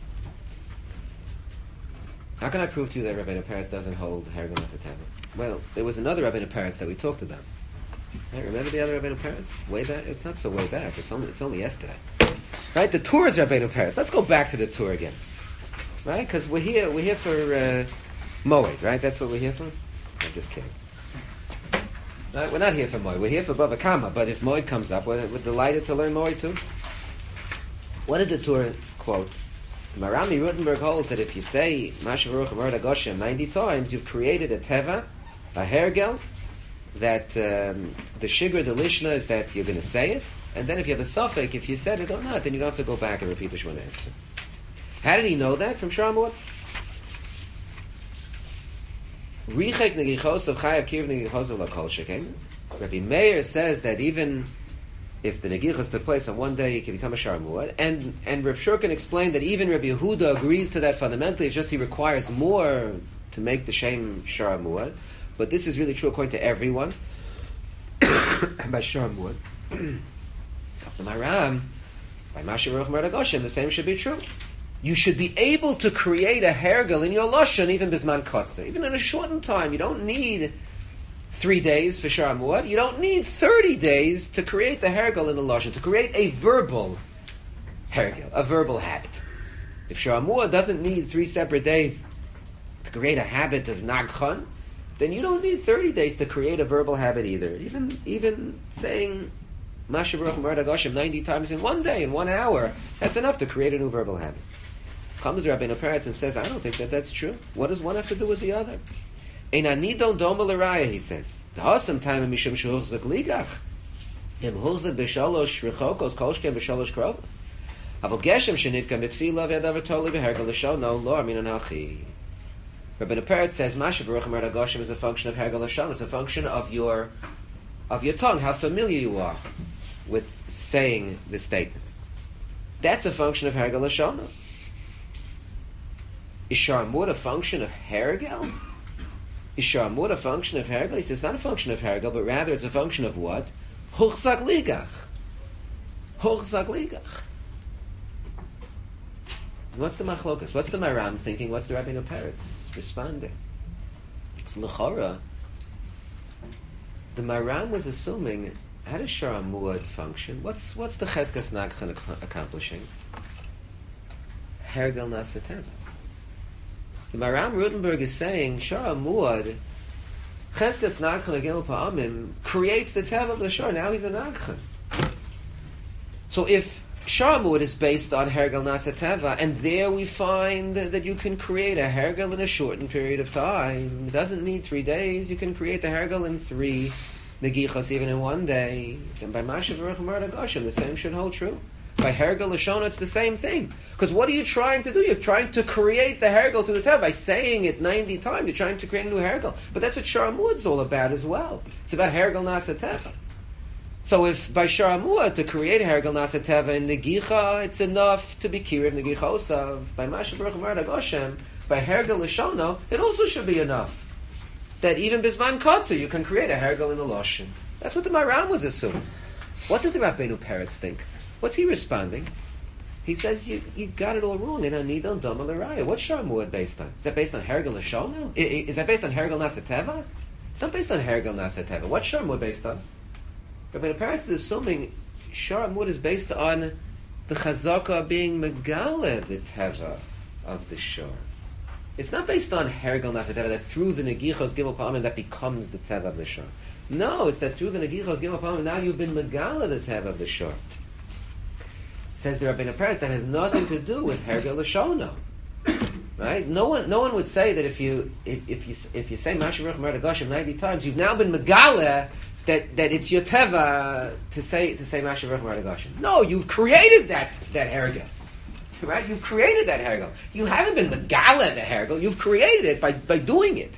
How can I prove to you that Rabbeinu Peretz doesn't hold Hergal Nasa Teva? Well, there was another Rabbeinu Peretz that we talked about. Right, remember the other Rabbeinu Peretz? Way back? It's not so way back. It's only it's only yesterday. Right? The tour is Rabbeinu Peretz. Let's go back to the tour again. Right? Because we're here we're here for uh, Moed, right? That's what we're here for? I'm just kidding. Right? We're not here for Moed. We're here for Bava Kama. But if Moed comes up, we're, we're delighted to learn Moed too. What did the tour quote? Marami Rutenberg holds that if you say Masha Baruch Amar Goshem ninety times, you've created a teva, a hergel, that um, the shigur, the lishna is that you're going to say it, and then if you have a suffix, if you said it or not, then you don't have to go back and repeat the Shemona Esrei. How did he know that? From Sharamot? Richek negichos of chayav kirv negichos of lakol sheken. Rabbi Meir says that even if the negichos took place on one day, you can become a Sharamot. And and Rav Shurkin explained that even Rabbi Yehuda agrees to that fundamentally. It's just he requires more to make the shem Sharamot. But this is really true according to everyone. By Sharamot. The Maram, by Masha Baruch Amar Goshem, the same should be true. You should be able to create a hergel in your lashon even bisman kotzer, even in a shortened time. You don't need three days for Sharamot. You don't need thirty days to create the hergel in the lashon, to create a verbal hergel, a verbal habit. If Sharamot doesn't need three separate days to create a habit of nagchan, then you don't need thirty days to create a verbal habit either. Even even saying Masha Baruch Amar Goshem ninety times in one day, in one hour, that's enough to create a new verbal habit. Comes the Rabbeinu Peretz and says, I don't think that that's true. What does one have to do with the other? Ein anidon doma l'raya, he says. D'hasam time mishum shehuchzak ligach. Im huchzak b'shalosh rechokos kolshkem b'shalosh krovos. Aval geshem shenitka mitfila v'yadav toli b'hergel l'shono lo arminan hachi. Rabbeinu Peretz says, Masha Baruch Amar Goshem is a function of hergel l'shono. It's a function of your of your tongue, how familiar you are with saying the statement. That's a function of hergel l'shono. Is Sharamut a function of hergel? Is Sharamut a function of hergel? He says it's not a function of hergel, but rather it's a function of what? Huchzak ligach. Huchzak ligach. What's the machlokas? What's the Maram thinking? What's the Rabbeinu Peretz responding? It's l'chora. The Maram was assuming, how does Sharamut function? What's what's the Cheskas Nagchan ac- accomplishing? Hergel Nasa Teva. The Maram Rutenberg is saying Sharamut, Cheskas Nagchan Agil Pa'amim, creates the Teva of the Shor. Now he's a Nagchan. So if Sharamut is based on Hergel Nasa Teva, and there we find that you can create a Hergel in a shortened period of time. It doesn't need three days. You can create the Hergel in three Negichos, even in one day. And by Masha Baruch Amar Goshem, the same should hold true. By Hergel Lashona, it's the same thing. Because what are you trying to do? You're trying to create the Hergel through the Teva. By saying it ninety times, you're trying to create a new Hergel. But that's what Sharamud's all about as well. It's about Hergel Nasa Teva. So if by Sharamua to create a Hergel Nasa Teva in Negicha, it's enough to be Kiriv Negicha Osav. By Masha Baruch Marad Goshem, by Hergel Lashona, it also should be enough. That even Bizman Kotzer, you can create a Hergel in a Loshin. That's what the Maram was assuming. What did the Rabbeinu Peretz think? What's he responding? He says, you, you got it all wrong. In Anidon Doma L'Raya. What's Sharamua based on? Is that based on Hergel Lashona? Is that based on Hergel Nasa Teva? It's not based on Hergel Nasa Teva. What's Sharamua based on? Rabbeinu Peretz is assuming Sharamua is based on the Chazaka being Megale, the Teva of the Shor. It's not based on Hergel Nasa Teva, that through the Negichos Gimel Pa'amim that becomes the Teva of the Shor. No, it's that through the Negichos Gimel Pa'amim now you've been Megala the Teva of the Shor. Says the Rabbeinu Peretz, that has nothing to do with Hergel Lashona. Right? No one, no one would say that if you if, if you if you say Masha Baruch Marad Goshem ninety times, you've now been Megala that, that it's your Teva to say to say Masha Baruch Marad Goshem. No, you've created that that Hergel. Right? You've created that Hergel. You haven't been Megala the Hergel. You've created it by, by doing it.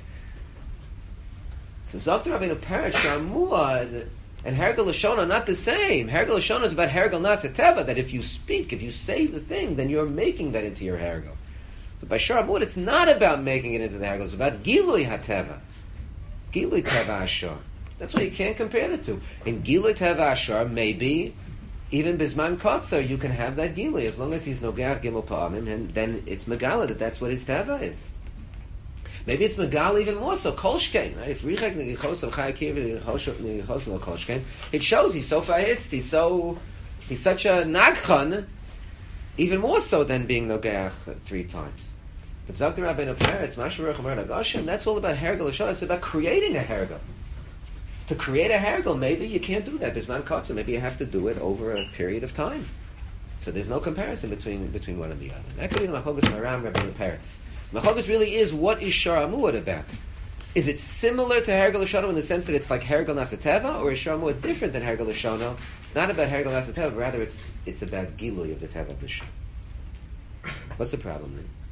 So Zokter Rabbeinu Peretz, Sharamua, and Hergel Lashon are not the same. Hergel Lashon is about Hergel Nasa Teva, that if you speak, if you say the thing, then you're making that into your Hergel. But by Sharamua, it's not about making it into the Hergel. It's about Gilui HaTeva. Gilui Teva Ashar. That's why you can't compare the two. In Gilui Teva Ashar, maybe even Bizman Kotzer, you can have that Gilui, as long as he's Nogach Gimel Pa'amim, and then it's Megala, that that's what his Teva is. Maybe it's Megala even more so, Kolshkein, right? If Richak Negichos of Chai Kiv Negichos of Kolshkein, it shows he's so fahitzt, he's so, he's such a Nagchan, even more so than being Nogach three times. But Zok the Rabbeinu Peretz, Masha Baruch Marad Goshem, that's all about Hergel Lashon, it's about creating a Hergel. To create a Hergel, maybe you can't do that. Bisman Kotzer, maybe you have to do it over a period of time. So there's no comparison between between one and the other. That could be the Machlokes Maram, Rabbeinu Peretz. Machlokes really is, what is Sharamua about? Is it similar to Hergel Lashono in the sense that it's like Hergel Nasa Teva, or is Sharamua different than Hergel Lashono? It's not about Hergel Nasa Teva, rather it's it's about Gilui of the Teva of the Shor. What's the problem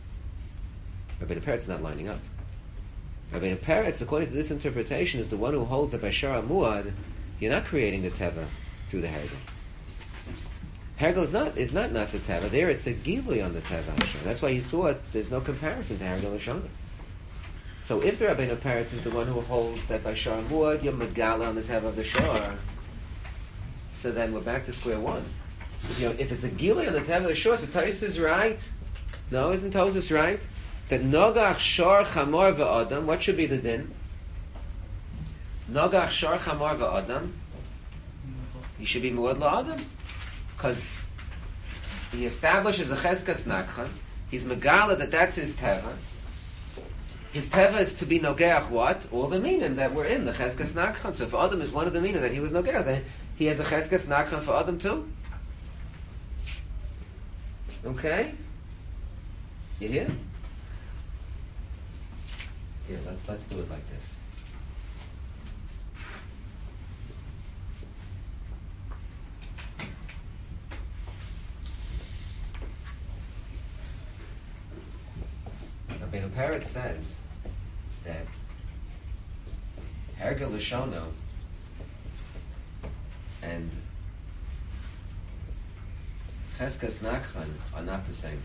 then? Rabbeinu Peretz is not lining up. Rabbeinu Peretz, according to this interpretation, is the one who holds that by Sharamua, you're not creating the Teva through the Hergel. Hergel is not is not Nasa Teva. There it's a Gilui on the Teva Ashar. That's why he thought there's no comparison to Hergel Lashon. So if the Rabbeinu Peretz is the one who holds that by Sharamua you're Megala on the Teva of the Shor, so then we're back to square one. If, you know, if it's a Gilui on the Teva of the Shor, so Tosis is right. No, isn't Tosis right? That Nogach Shor Chamor V'Adam, what should be the din? Nogach Shor Chamor V'Adam, he should be Muad La'Adam. Because he establishes a Cheskas Nakhan, he's Megala that that's his Teva. His Teva is to be Nogeach what? All the meaning that we're in, the Cheskas Nakhan. So if Adam is one of the meaning that he was Nogeach, then he has a Cheskas Nakhan for Adam too. Okay? You hear? Here, let's let's do it like this. Rabbeinu Peretz says that Hergel Lashono and Cheskas Nakhan are not the same.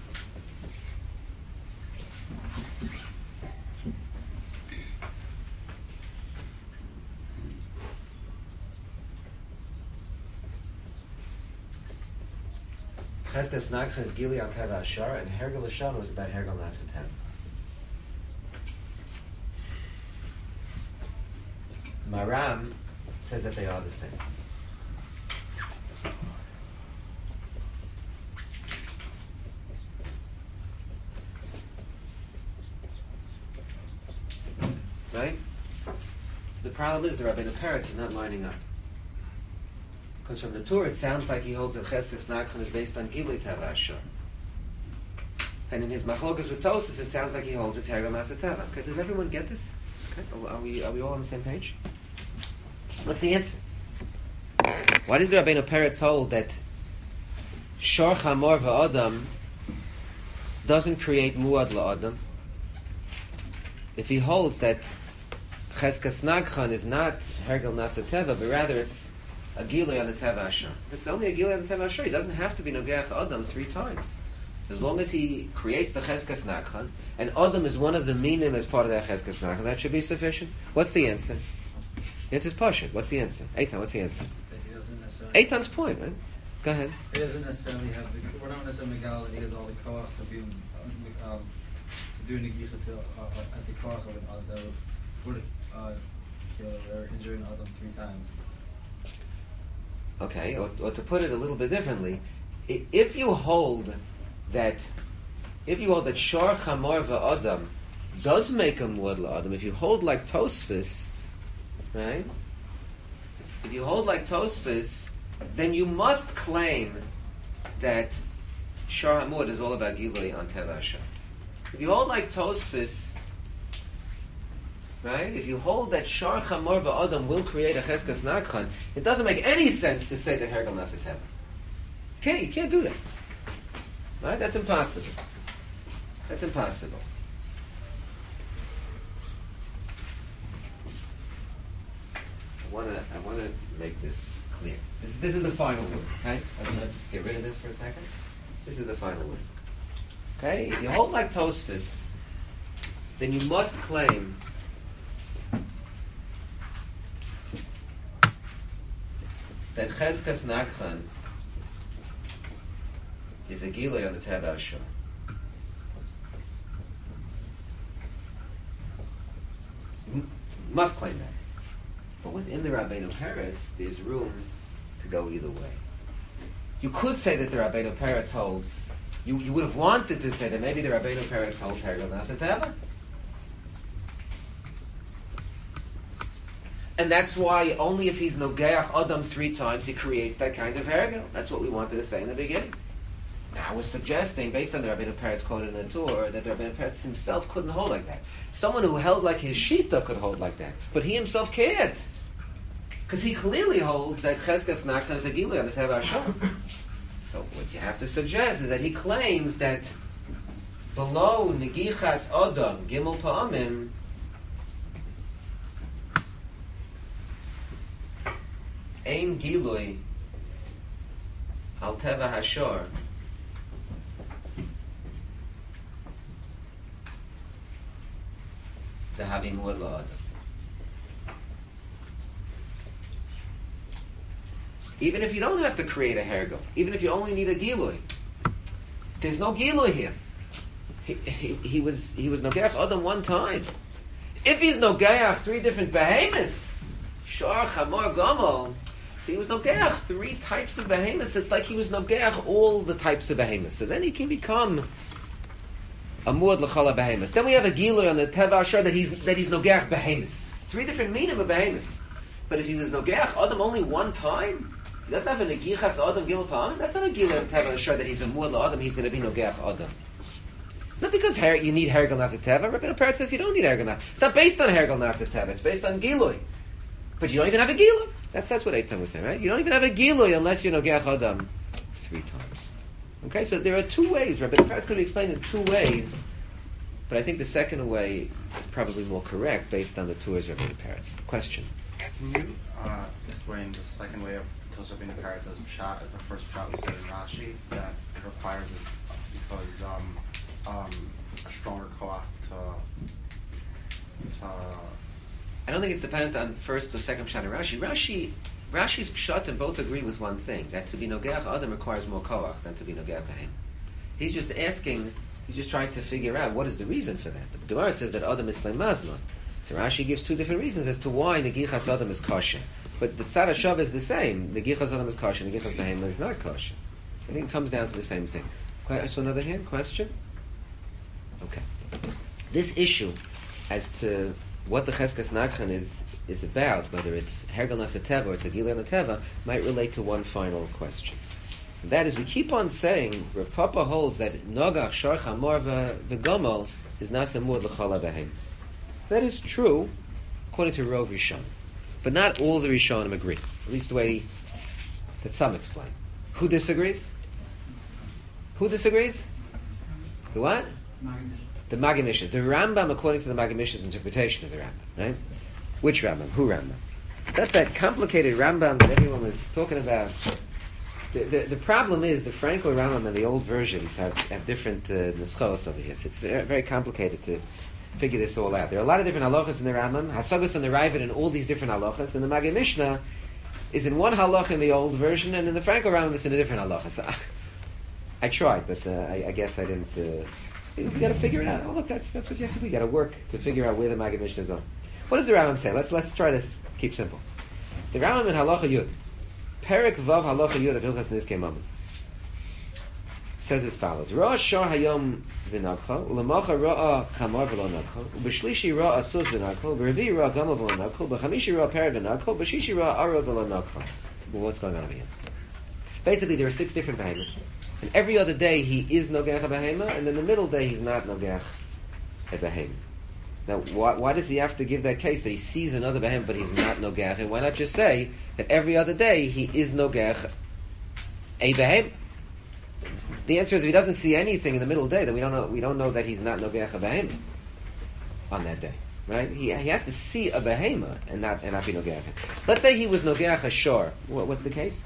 Cheskas Nakhan is Gili al Teva Ashar, and Hergel Lashono is about Hergel Nasa Teva. Maram says that they are the same. Right? So the problem is the Rabbeinu Peretz is not lining up. Because from the Torah it sounds like he holds that Cheskas Nakhan is based on Gilui Teva Ashar. And in his Machlokas with Tosis it sounds like he holds it's Hergel Nasa Teva. Okay, does everyone get this? Okay, are we, are we all on the same page? What's the answer? Why does the Rabbeinu Peretz hold that Shor Chamor V'Adam doesn't create Muad La'Adam, if he holds that Cheskas Nagchan is not Hergel Nasa Teva, but rather it's a Gilui on the Teva Asher. It's only a Gilui on the Teva Asher. He doesn't have to be Nogeach Adam three times. As long as he creates the Cheskas Nagchan, and Adam is one of the minim as part of that Cheskas Nagchan, that should be sufficient. What's the answer? The answer is Pashut. What's the answer? Eitan, what's the answer? That he doesn't necessarily. Eitan's point, right? Go ahead. He doesn't necessarily have the. We're not necessarily Megal that he has all the koach to be um, doing the gicha to uh, at the koach of uh, that would put uh, kill or injure an Adam three times. Okay, or, or to put it a little bit differently, i- if you hold that, if you hold that Shor Chamor V'Adam does make a Muad La'Adam, if you hold like Tosfos, right? If you hold like Tosfos, then you must claim that Shor HaMuad is all about Gilui on Teva Hashem. If you hold like Tosfos, right? If you hold that Shor Chamor V'Adam will create a Cheskas Nagchan, it doesn't make any sense to say that Hergel Nasa Teva. Can't, you can't do that. Right? That's impossible. That's impossible. I want to I want to make this clear. This, this is the final word, okay? Let's, let's get rid of this for a second. This is the final word. Okay? If you hold like Tosfos, then you must claim that Cheskas Nagchan is a Gilui on the Teva Asher. You must claim that. But within the Rabbeinu Peretz, there's room to go either way. You could say that the Rabbeinu Peretz holds, you, you would have wanted to say that maybe the Rabbeinu Peretz holds Hergel Nasa Teva. And that's why only if he's Nogeach Adam three times he creates that kind of Hergel. That's what we wanted to say in the beginning. Now we're suggesting, based on the Rabbeinu Peretz quote in the Torah, that the Rabbeinu Peretz himself couldn't hold like that. Someone who held like his Shita could hold like that, but he himself can't. Because he clearly holds that Cheskas Nagchan is a Gilui on the Teva Hashem. So what you have to suggest is that he claims that below Negichas Adam, Gimel Pa'amim, Ein Gilui Al Teva Hashor the Havi Muad La'Adam. Even if you don't have to create a Hergel, even if you only need a Gilui, there's no Gilui here. He, he, he was he was Nogeach Adam one time. If he's Nogeach three different behemoths, Shor, Chamor, Gomel, see, he was Nogeach three types of behemoths. It's like he was Nogeach all the types of behemoths. So then he can become a Muad L'Chol behemoths. Then we have a Gilui on the Teva Asher that he's that he's Nogeach behemoths. Three different meaning of behemoths. But if he was Nogeach Adam only one time, he doesn't have a Negichas Adam Gilui Pa'amim. That's not a Gilui on Teva Asher that he's a Muad L'Adam. He's going to be Nogeach Adam. Not because her, you need Hergel Nasa Teva. Rabbeinu Peretz says you don't need Hergel Nasa. It's not based on Hergel Nasa Teva. It's based on Gilui. But you don't even have a Gilui. That's that's what Eitan was saying, right? You don't even have a Gilui unless you're Nogeach Adam three times. Okay, so there are two ways. Rabbeinu Peretz going to explain in two ways, but I think the second way is probably more correct based on the tours of Rabbeinu Peretz. Question? Can you uh, explain the second way of Tosfos Rabbeinu Peretz as pshat, as the first pshat we said in Rashi, that it requires it because um, um, a stronger koach to, to I don't think it's dependent on first or second pshat in Rashi. Rashi, Rashi's pshat and both agree with one thing, that to be Nogeach Adam requires more koach than to be Nogeach Behem. He's just asking, he's just trying to figure out what is the reason for that. The Gemara says that Adam is Slay Mazlan. So Rashi gives two different reasons as to why Negichas Adam is kosher. But the Tzad HaShav is the same. Negichas Adam is kosher, Negichas Behem is not kosher. So I think it comes down to the same thing. I saw another hand. Question? Okay. This issue as to what the Cheskas Nagchan is is about, whether it's Hergel Nasa Teva or it's a Gilui on the Teva, might relate to one final question. And that is, we keep on saying, Rav Papa holds that Nogach, Shor, Chamor, V'Gomel is Nasa Muad L'Chol HaBehemoths. That is true, according to Rov Rishon. But not all the Rishonim agree. At least the way that some explain. Who disagrees? Who disagrees? The what? The Maggid Mishnah. The Rambam, according to the Maggid Mishnah's interpretation of the Rambam, right? Which Rambam? Who Rambam? That's that complicated Rambam that everyone was talking about. The, the, the problem is the Frankel Rambam and the old versions have, have different uh, nuschos over here. So it's very, very complicated to figure this all out. There are a lot of different halachas in the Rambam, Hasagas and the Ravid, and all these different halachas. And the Maggid Mishnah is in one halacha in the old version, and in the Frankel Rambam it's in a different halacha. So, I tried, but uh, I, I guess I didn't. Uh, you got to figure it out. Oh, look, that's that's what you have to do. You got to work to figure out where the Maggid Mishnah is on. What does the Rambam say? Let's let's try to keep simple. The Rambam in Halacha Yud, Perek Vav Halacha Yud of Hilchas Nizkei Mamon, says as follows: Ra'a Shor Hayom v'nagcha, u'lemacha Ra'a Chamor v'lo nagcha, u'b'shlishi Ra'a Sus v'nagcha, u'b'revi'i Ra'a Gama v'lo nagcha, u'b'chamishi Ra'a Perek v'nagcha, u'b'shishi Ra'a Ara v'lo nagcha. Well, what's going on over here? Basically, there are six different behemoths. And every other day he is Nogech a behema, and in the middle day he's not Nogech a behema. Now, why, why does he have to give that case that he sees another behema but he's not Nogech? And why not just say that every other day he is Nogech a behema? The answer is if he doesn't see anything in the middle day, then we don't know. We don't know that he's not Nogech a behema on that day, right? He, he has to see a behema and not and not be Nogech. Let's say he was Nogech a shor. What, what's the case?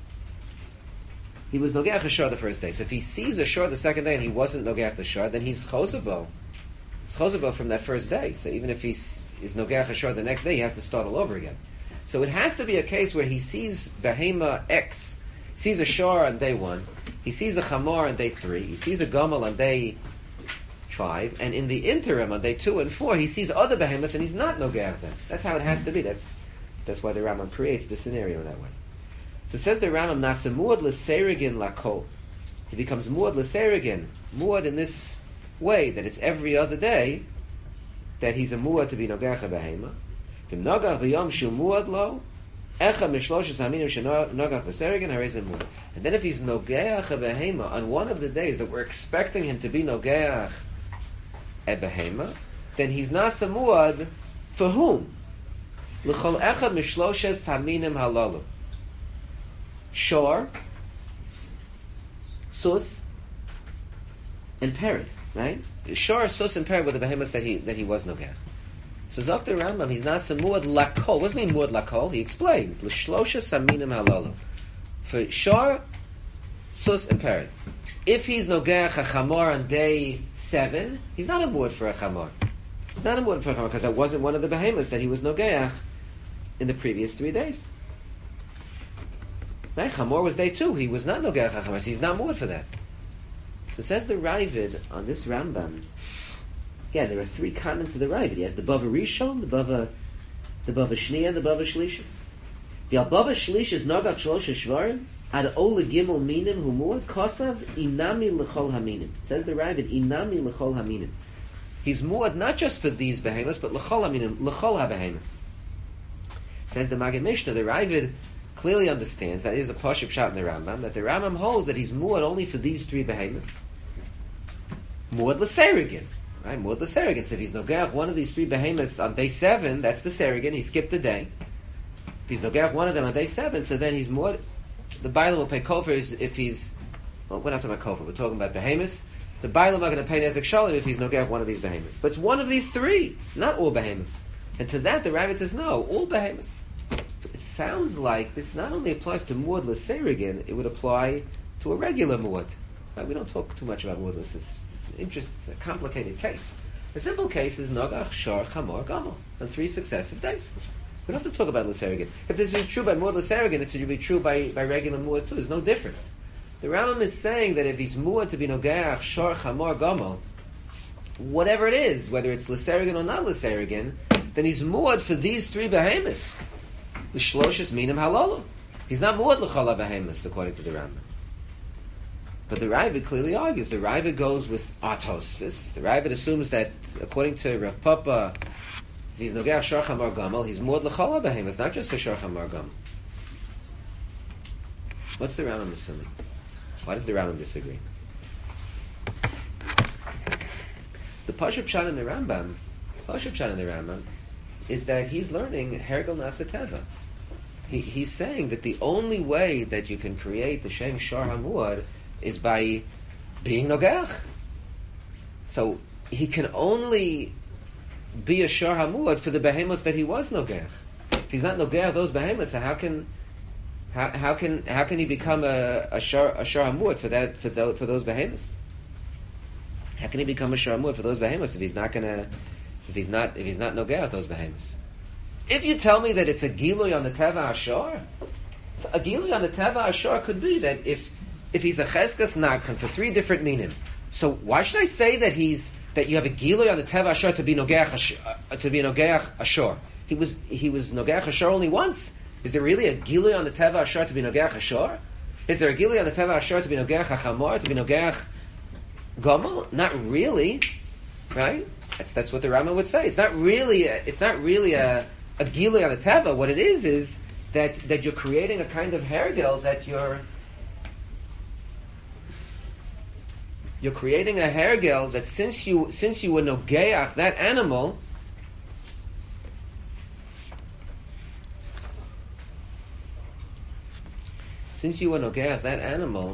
He was Nogeach Ashar the first day. So if he sees Ashar the second day and he wasn't Nogeach Ashar, then he's Chozabo. He's Chozabo from that first day. So even if he is Nogeach Ashar the next day, he has to start all over again. So it has to be a case where he sees Behema X, sees Ashar on day one, he sees a Chamor on day three, he sees a Gamal on day five, and in the interim on day two and four, he sees other Behemoths and he's not Nogeach then. That's how it has to be. That's that's why the Rambam creates the scenario that way. So it says the Rambam, Nasa muad l'serigin lakol. He becomes muad l'serigin, muad in this way, that it's every other day, that he's a muad to be nogach behema. V'im nogach b'yom shu muad lo, echa mishloshes haminim shenogach l'serigin harezim muad. And then if he's nogach behema on one of the days that we're expecting him to be nogach a behema, then he's nasa muad for whom? L'chol echa mishloshes haminim halalu. Shor, Sus, and Pered, right? Shor, Sus, and Pered were the behemoths that he that he was Nogach. So Doctor Rambam, he's not some muad lakol. What does it mean muad lakol? He explains l'shlosha saminim halalu. For Shor, Sus, and Pered. If he's Nogach a chamor on day seven, he's not a muad for a chamor. He's not a muad for a chamor because that wasn't one of the behemoths that he was Nogach in the previous three days. Right? Chamor was day two. He was not Nogech HaChamor. He's not muad for that. So says the Ravid on this Rambam. Yeah, there are three comments of the Ravid. He has the Bava Rishon, the Bava, the Bava Shnia, and the Bava Shlishis. The Bava Shlishis Nogach Shlosh Shvarim ad Ola Gimel Minim Hu Muad Kosav Inami L'chol Haminim. Says the Ravid, Inami L'chol Haminim. He's muad not just for these behemoths, but L'chol Haminim, L'chol HaBehemoths. Says the Maggid Mishnah, the Ravid clearly understands that is a Pashup shot in the Rambam, that the Rambam holds that he's muad only for these three behemoths. Muad l'serigin, right? Muad l'serigin. So if he's nogach one of these three behemoths on day seven, that's the serigin. He skipped the day. If he's nogach one of them on day seven, so then he's muad. The Bailam will pay kofar if he's. Well, we're not talking about kofar. We're talking about behemoths. The Bailam are going to pay nezek shalim if he's nogach one of these behemoths. But it's one of these three, not all behemoths. And to that, the Ravid says no, all behemoths. So it sounds like this not only applies to muad l'serigin, it would apply to a regular muad. Right? We don't talk too much about muad l's. It's, it's an interest, it's a complicated case. The simple case is nogach, shor, chamor, gamal on three successive days. We don't have to talk about l'serigin. If this is true by muad l'serigin, it should be true by, by regular muad too. There's no difference. The Rambam is saying that if he's muad to be nogach, shor, chamor, gamal, whatever it is, whether it's l'serigin or not l'serigin, then he's muad for these three behemoths. The shloshes minim halalu. He's not muad l'chol behemoths according to the Rambam. But the Ravid clearly argues. The Ravid goes with Atosvis. The Ravid assumes that according to Rav Papa, if he's nogach shor chamor gamal, he's muad l'chol behemoths, not just for shor chamor gamal. What's the Rambam assuming? Why does the Rambam disagree? The Pashup Pshat in the Rambam, Pashup Pshat in the Rambam, is that he's learning Hergel Nasa Teva. He, he's saying that the only way that you can create the Shem Shor HaMuad is by being nogeach. So he can only be a shor hamuad for the behemoths that he was nogeach. If he's not nogeach those behemoths, so how can how, how can how can he become a a shor a shor hamuad for that for those for those behemoths? How can he become a shor hamuad for those behemoths if he's not gonna if he's not if he's not nogeach those behemoths? If you tell me that it's a gilui on the teva ashor, so a gilui on the teva ashor could be that if if he's a cheskas nagchen for three different minim, so why should I say that he's that you have a gilui on the teva ashor to be nogeach uh, to be nogeach ashor? He was he was nogeach ashor only once. Is there really a gilui on the teva ashor to be nogeach ashor? Is there a gilui on the teva ashor to be nogeach achamor, to be nogeach gomel? Not really, right? That's that's what the Rambam would say. It's not really a, it's not really a a gilui on the teva. What it is is that that you're creating a kind of hergel that you're You're creating a hergel that since you since you were nogeach that animal, since you were nogeach that animal,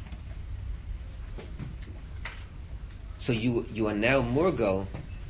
so you you are now murgal.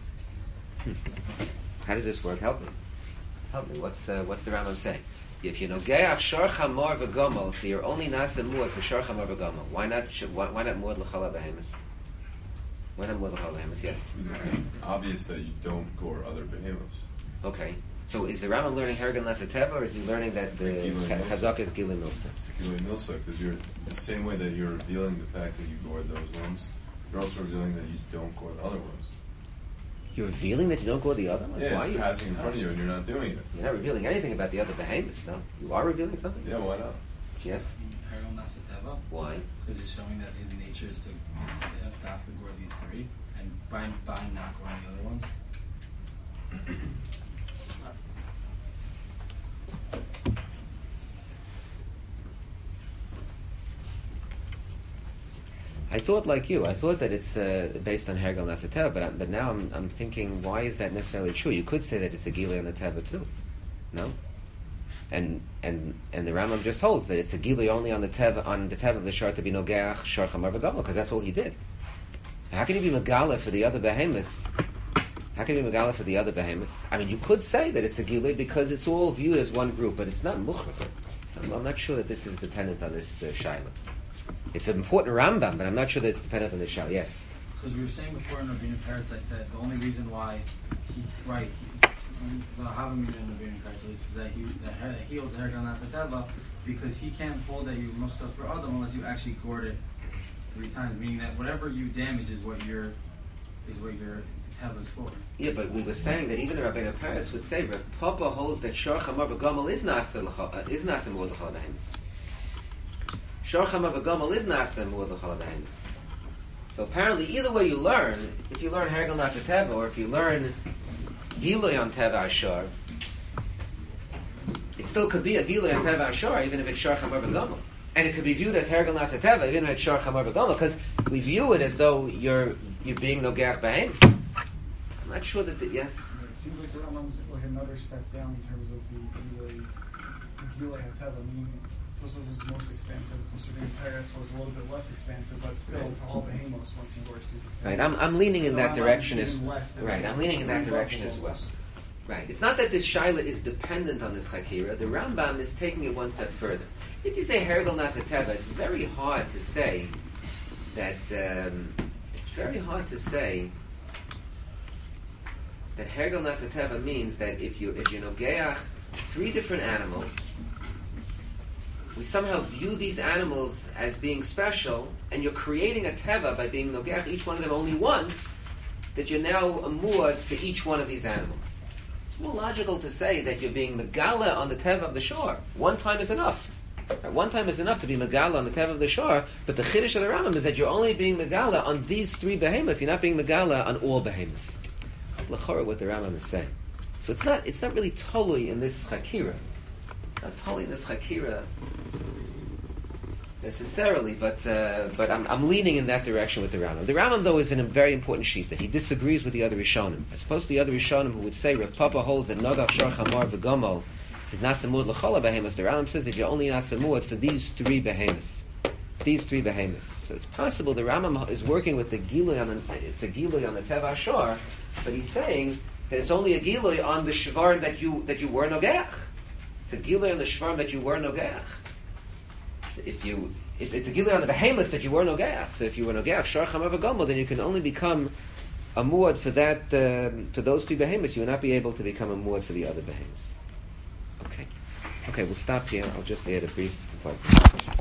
How does this work? Help me. Help me. What's uh, what's the Rambam saying? If you nogeach shor chamor v'gomel, so you're only nasa muad for shor chamor v'gomel. Why not? Why, why not muad l'chala behemoths? Why not muad l'chala behemoths? Yes. It's obvious that you don't gore other behemoths. Okay. So is the Rambam learning hergen nasa teva, or is he learning that the chazak is gilui milsa? It's gilui milsa because you're the same way that you're revealing the fact that you gored those ones. You're also revealing that you don't gore the other ones. You're revealing that you don't go the other ones? Yeah, Why it's are you? passing in front of you and you're not doing it. You're not revealing anything about the other behemoths, no? You are revealing something? Yeah, why not? Yes? Hergel Nasa Teva. Why? Because it's showing that his nature is to, is to have to gore these three, and by, by not goring the other ones. I thought like you. I thought that it's uh, based on Hergel Nasa Teva, but, I, but now I'm, I'm thinking, why is that necessarily true? You could say that it's a gilui on the Teva too. No? And and and the Rambam just holds that it's a gilui only on the Teva on the Teva of the shor to be nogeach shor chamar v'gomel, because that's all he did. How can he be megala for the other behemoths? How can he be megala for the other behemoths? I mean, you could say that it's a gilui because it's all viewed as one group, but it's not muchrak. I'm not sure that this is dependent on this uh, shaila. It's an important Rambam, but I'm not sure that it's dependent on the shaila. Yes. Because we were saying before in Rabbeinu Peretz that, that the only reason why he right he, the Havamina in Rabbeinu Peretz at least was that he that her, he holds Hergel Nasa Teva because he can't hold that you muksa for Adam unless you actually gored it three times, meaning that whatever you damage is what your is what your Teva is for. Yeah, but we were saying that even the Rabbeinu Peretz would say Rav Papa holds that shor chamar v'gomel is nasa l'cha- is nasa muad l'chala behemoths. Shor chamar v'gomel is nasa muad l'chala behemoths. So apparently, either way you learn, if you learn Hergel Nasa Teva, or if you learn Gilui on Teva Ashor, it still could be a Gilui on Teva Ashor, even if it's Shor Chamar V'Gomel. And it could be viewed as Hergel Nasa Teva, even if it's Shor Chamar V'Gomel, because we view it as though you're you're being Nogeach Behemoths. I'm not sure that, the, yes? It seems like the Rambam's like another step down in terms of the Gilui, the Gilui HaTeva, meaning Tosfos was most expansive, Rabbeinu Peretz was a little bit less expansive, but still Right. for all behemoths once you work through. Right, I'm, I'm leaning in The that Rambam direction is as even less than right. I'm leaning in that three direction levels as well. almost. Right. It's not that this shaila is dependent on this chakira. The Rambam is taking it one step further. If you say Hergel Nasa Teva, it's very hard to say that. Um, it's very hard to say that Hergel Nasa Teva means that if you if you nogeach three different animals, we somehow view these animals as being special, and you're creating a teva by being nogeach each one of them only once, that you're now a muad for each one of these animals. It's more logical to say that you're being megala on the teva of the shore. One time is enough. Right, one time is enough to be megala on the teva of the shore, but the chiddush of the Rambam is that you're only being megala on these three behemoths. You're not being megala on all behemoths. That's l'chora what the Rambam is saying. So it's not it's not really totally in this chakira. It's not totally in this chakira necessarily, but uh, but I'm, I'm leaning in that direction with the Rambam. The Rambam, though, is in a very important sheet that he disagrees with the other Rishonim. As opposed to the other Rishonim who would say Rav Papa holds that Nogach Shor Chamar v'Gomel is Nasamud l'Chola behemoths. The Rambam says that you're only Nasamud for these three behemoths. these three behemoths. So it's possible the Rambam is working with the Gilui on the, it's a Gilui on the Teva Ashor, but he's saying that it's only a Gilui on the Shvar that you that you were Nogeach. It's a Gilui on the Shvar that you were Nogeach. So if you, it, it's a Gilui on the behemoths that you were Nogeach. So if you were Nogeach, Shor Chamav V'Gomel, then you can only become a muad for that, um, for those three behemoths. You will not be able to become a muad for the other behemoths. Okay. Okay, we'll stop here. I'll just add a brief.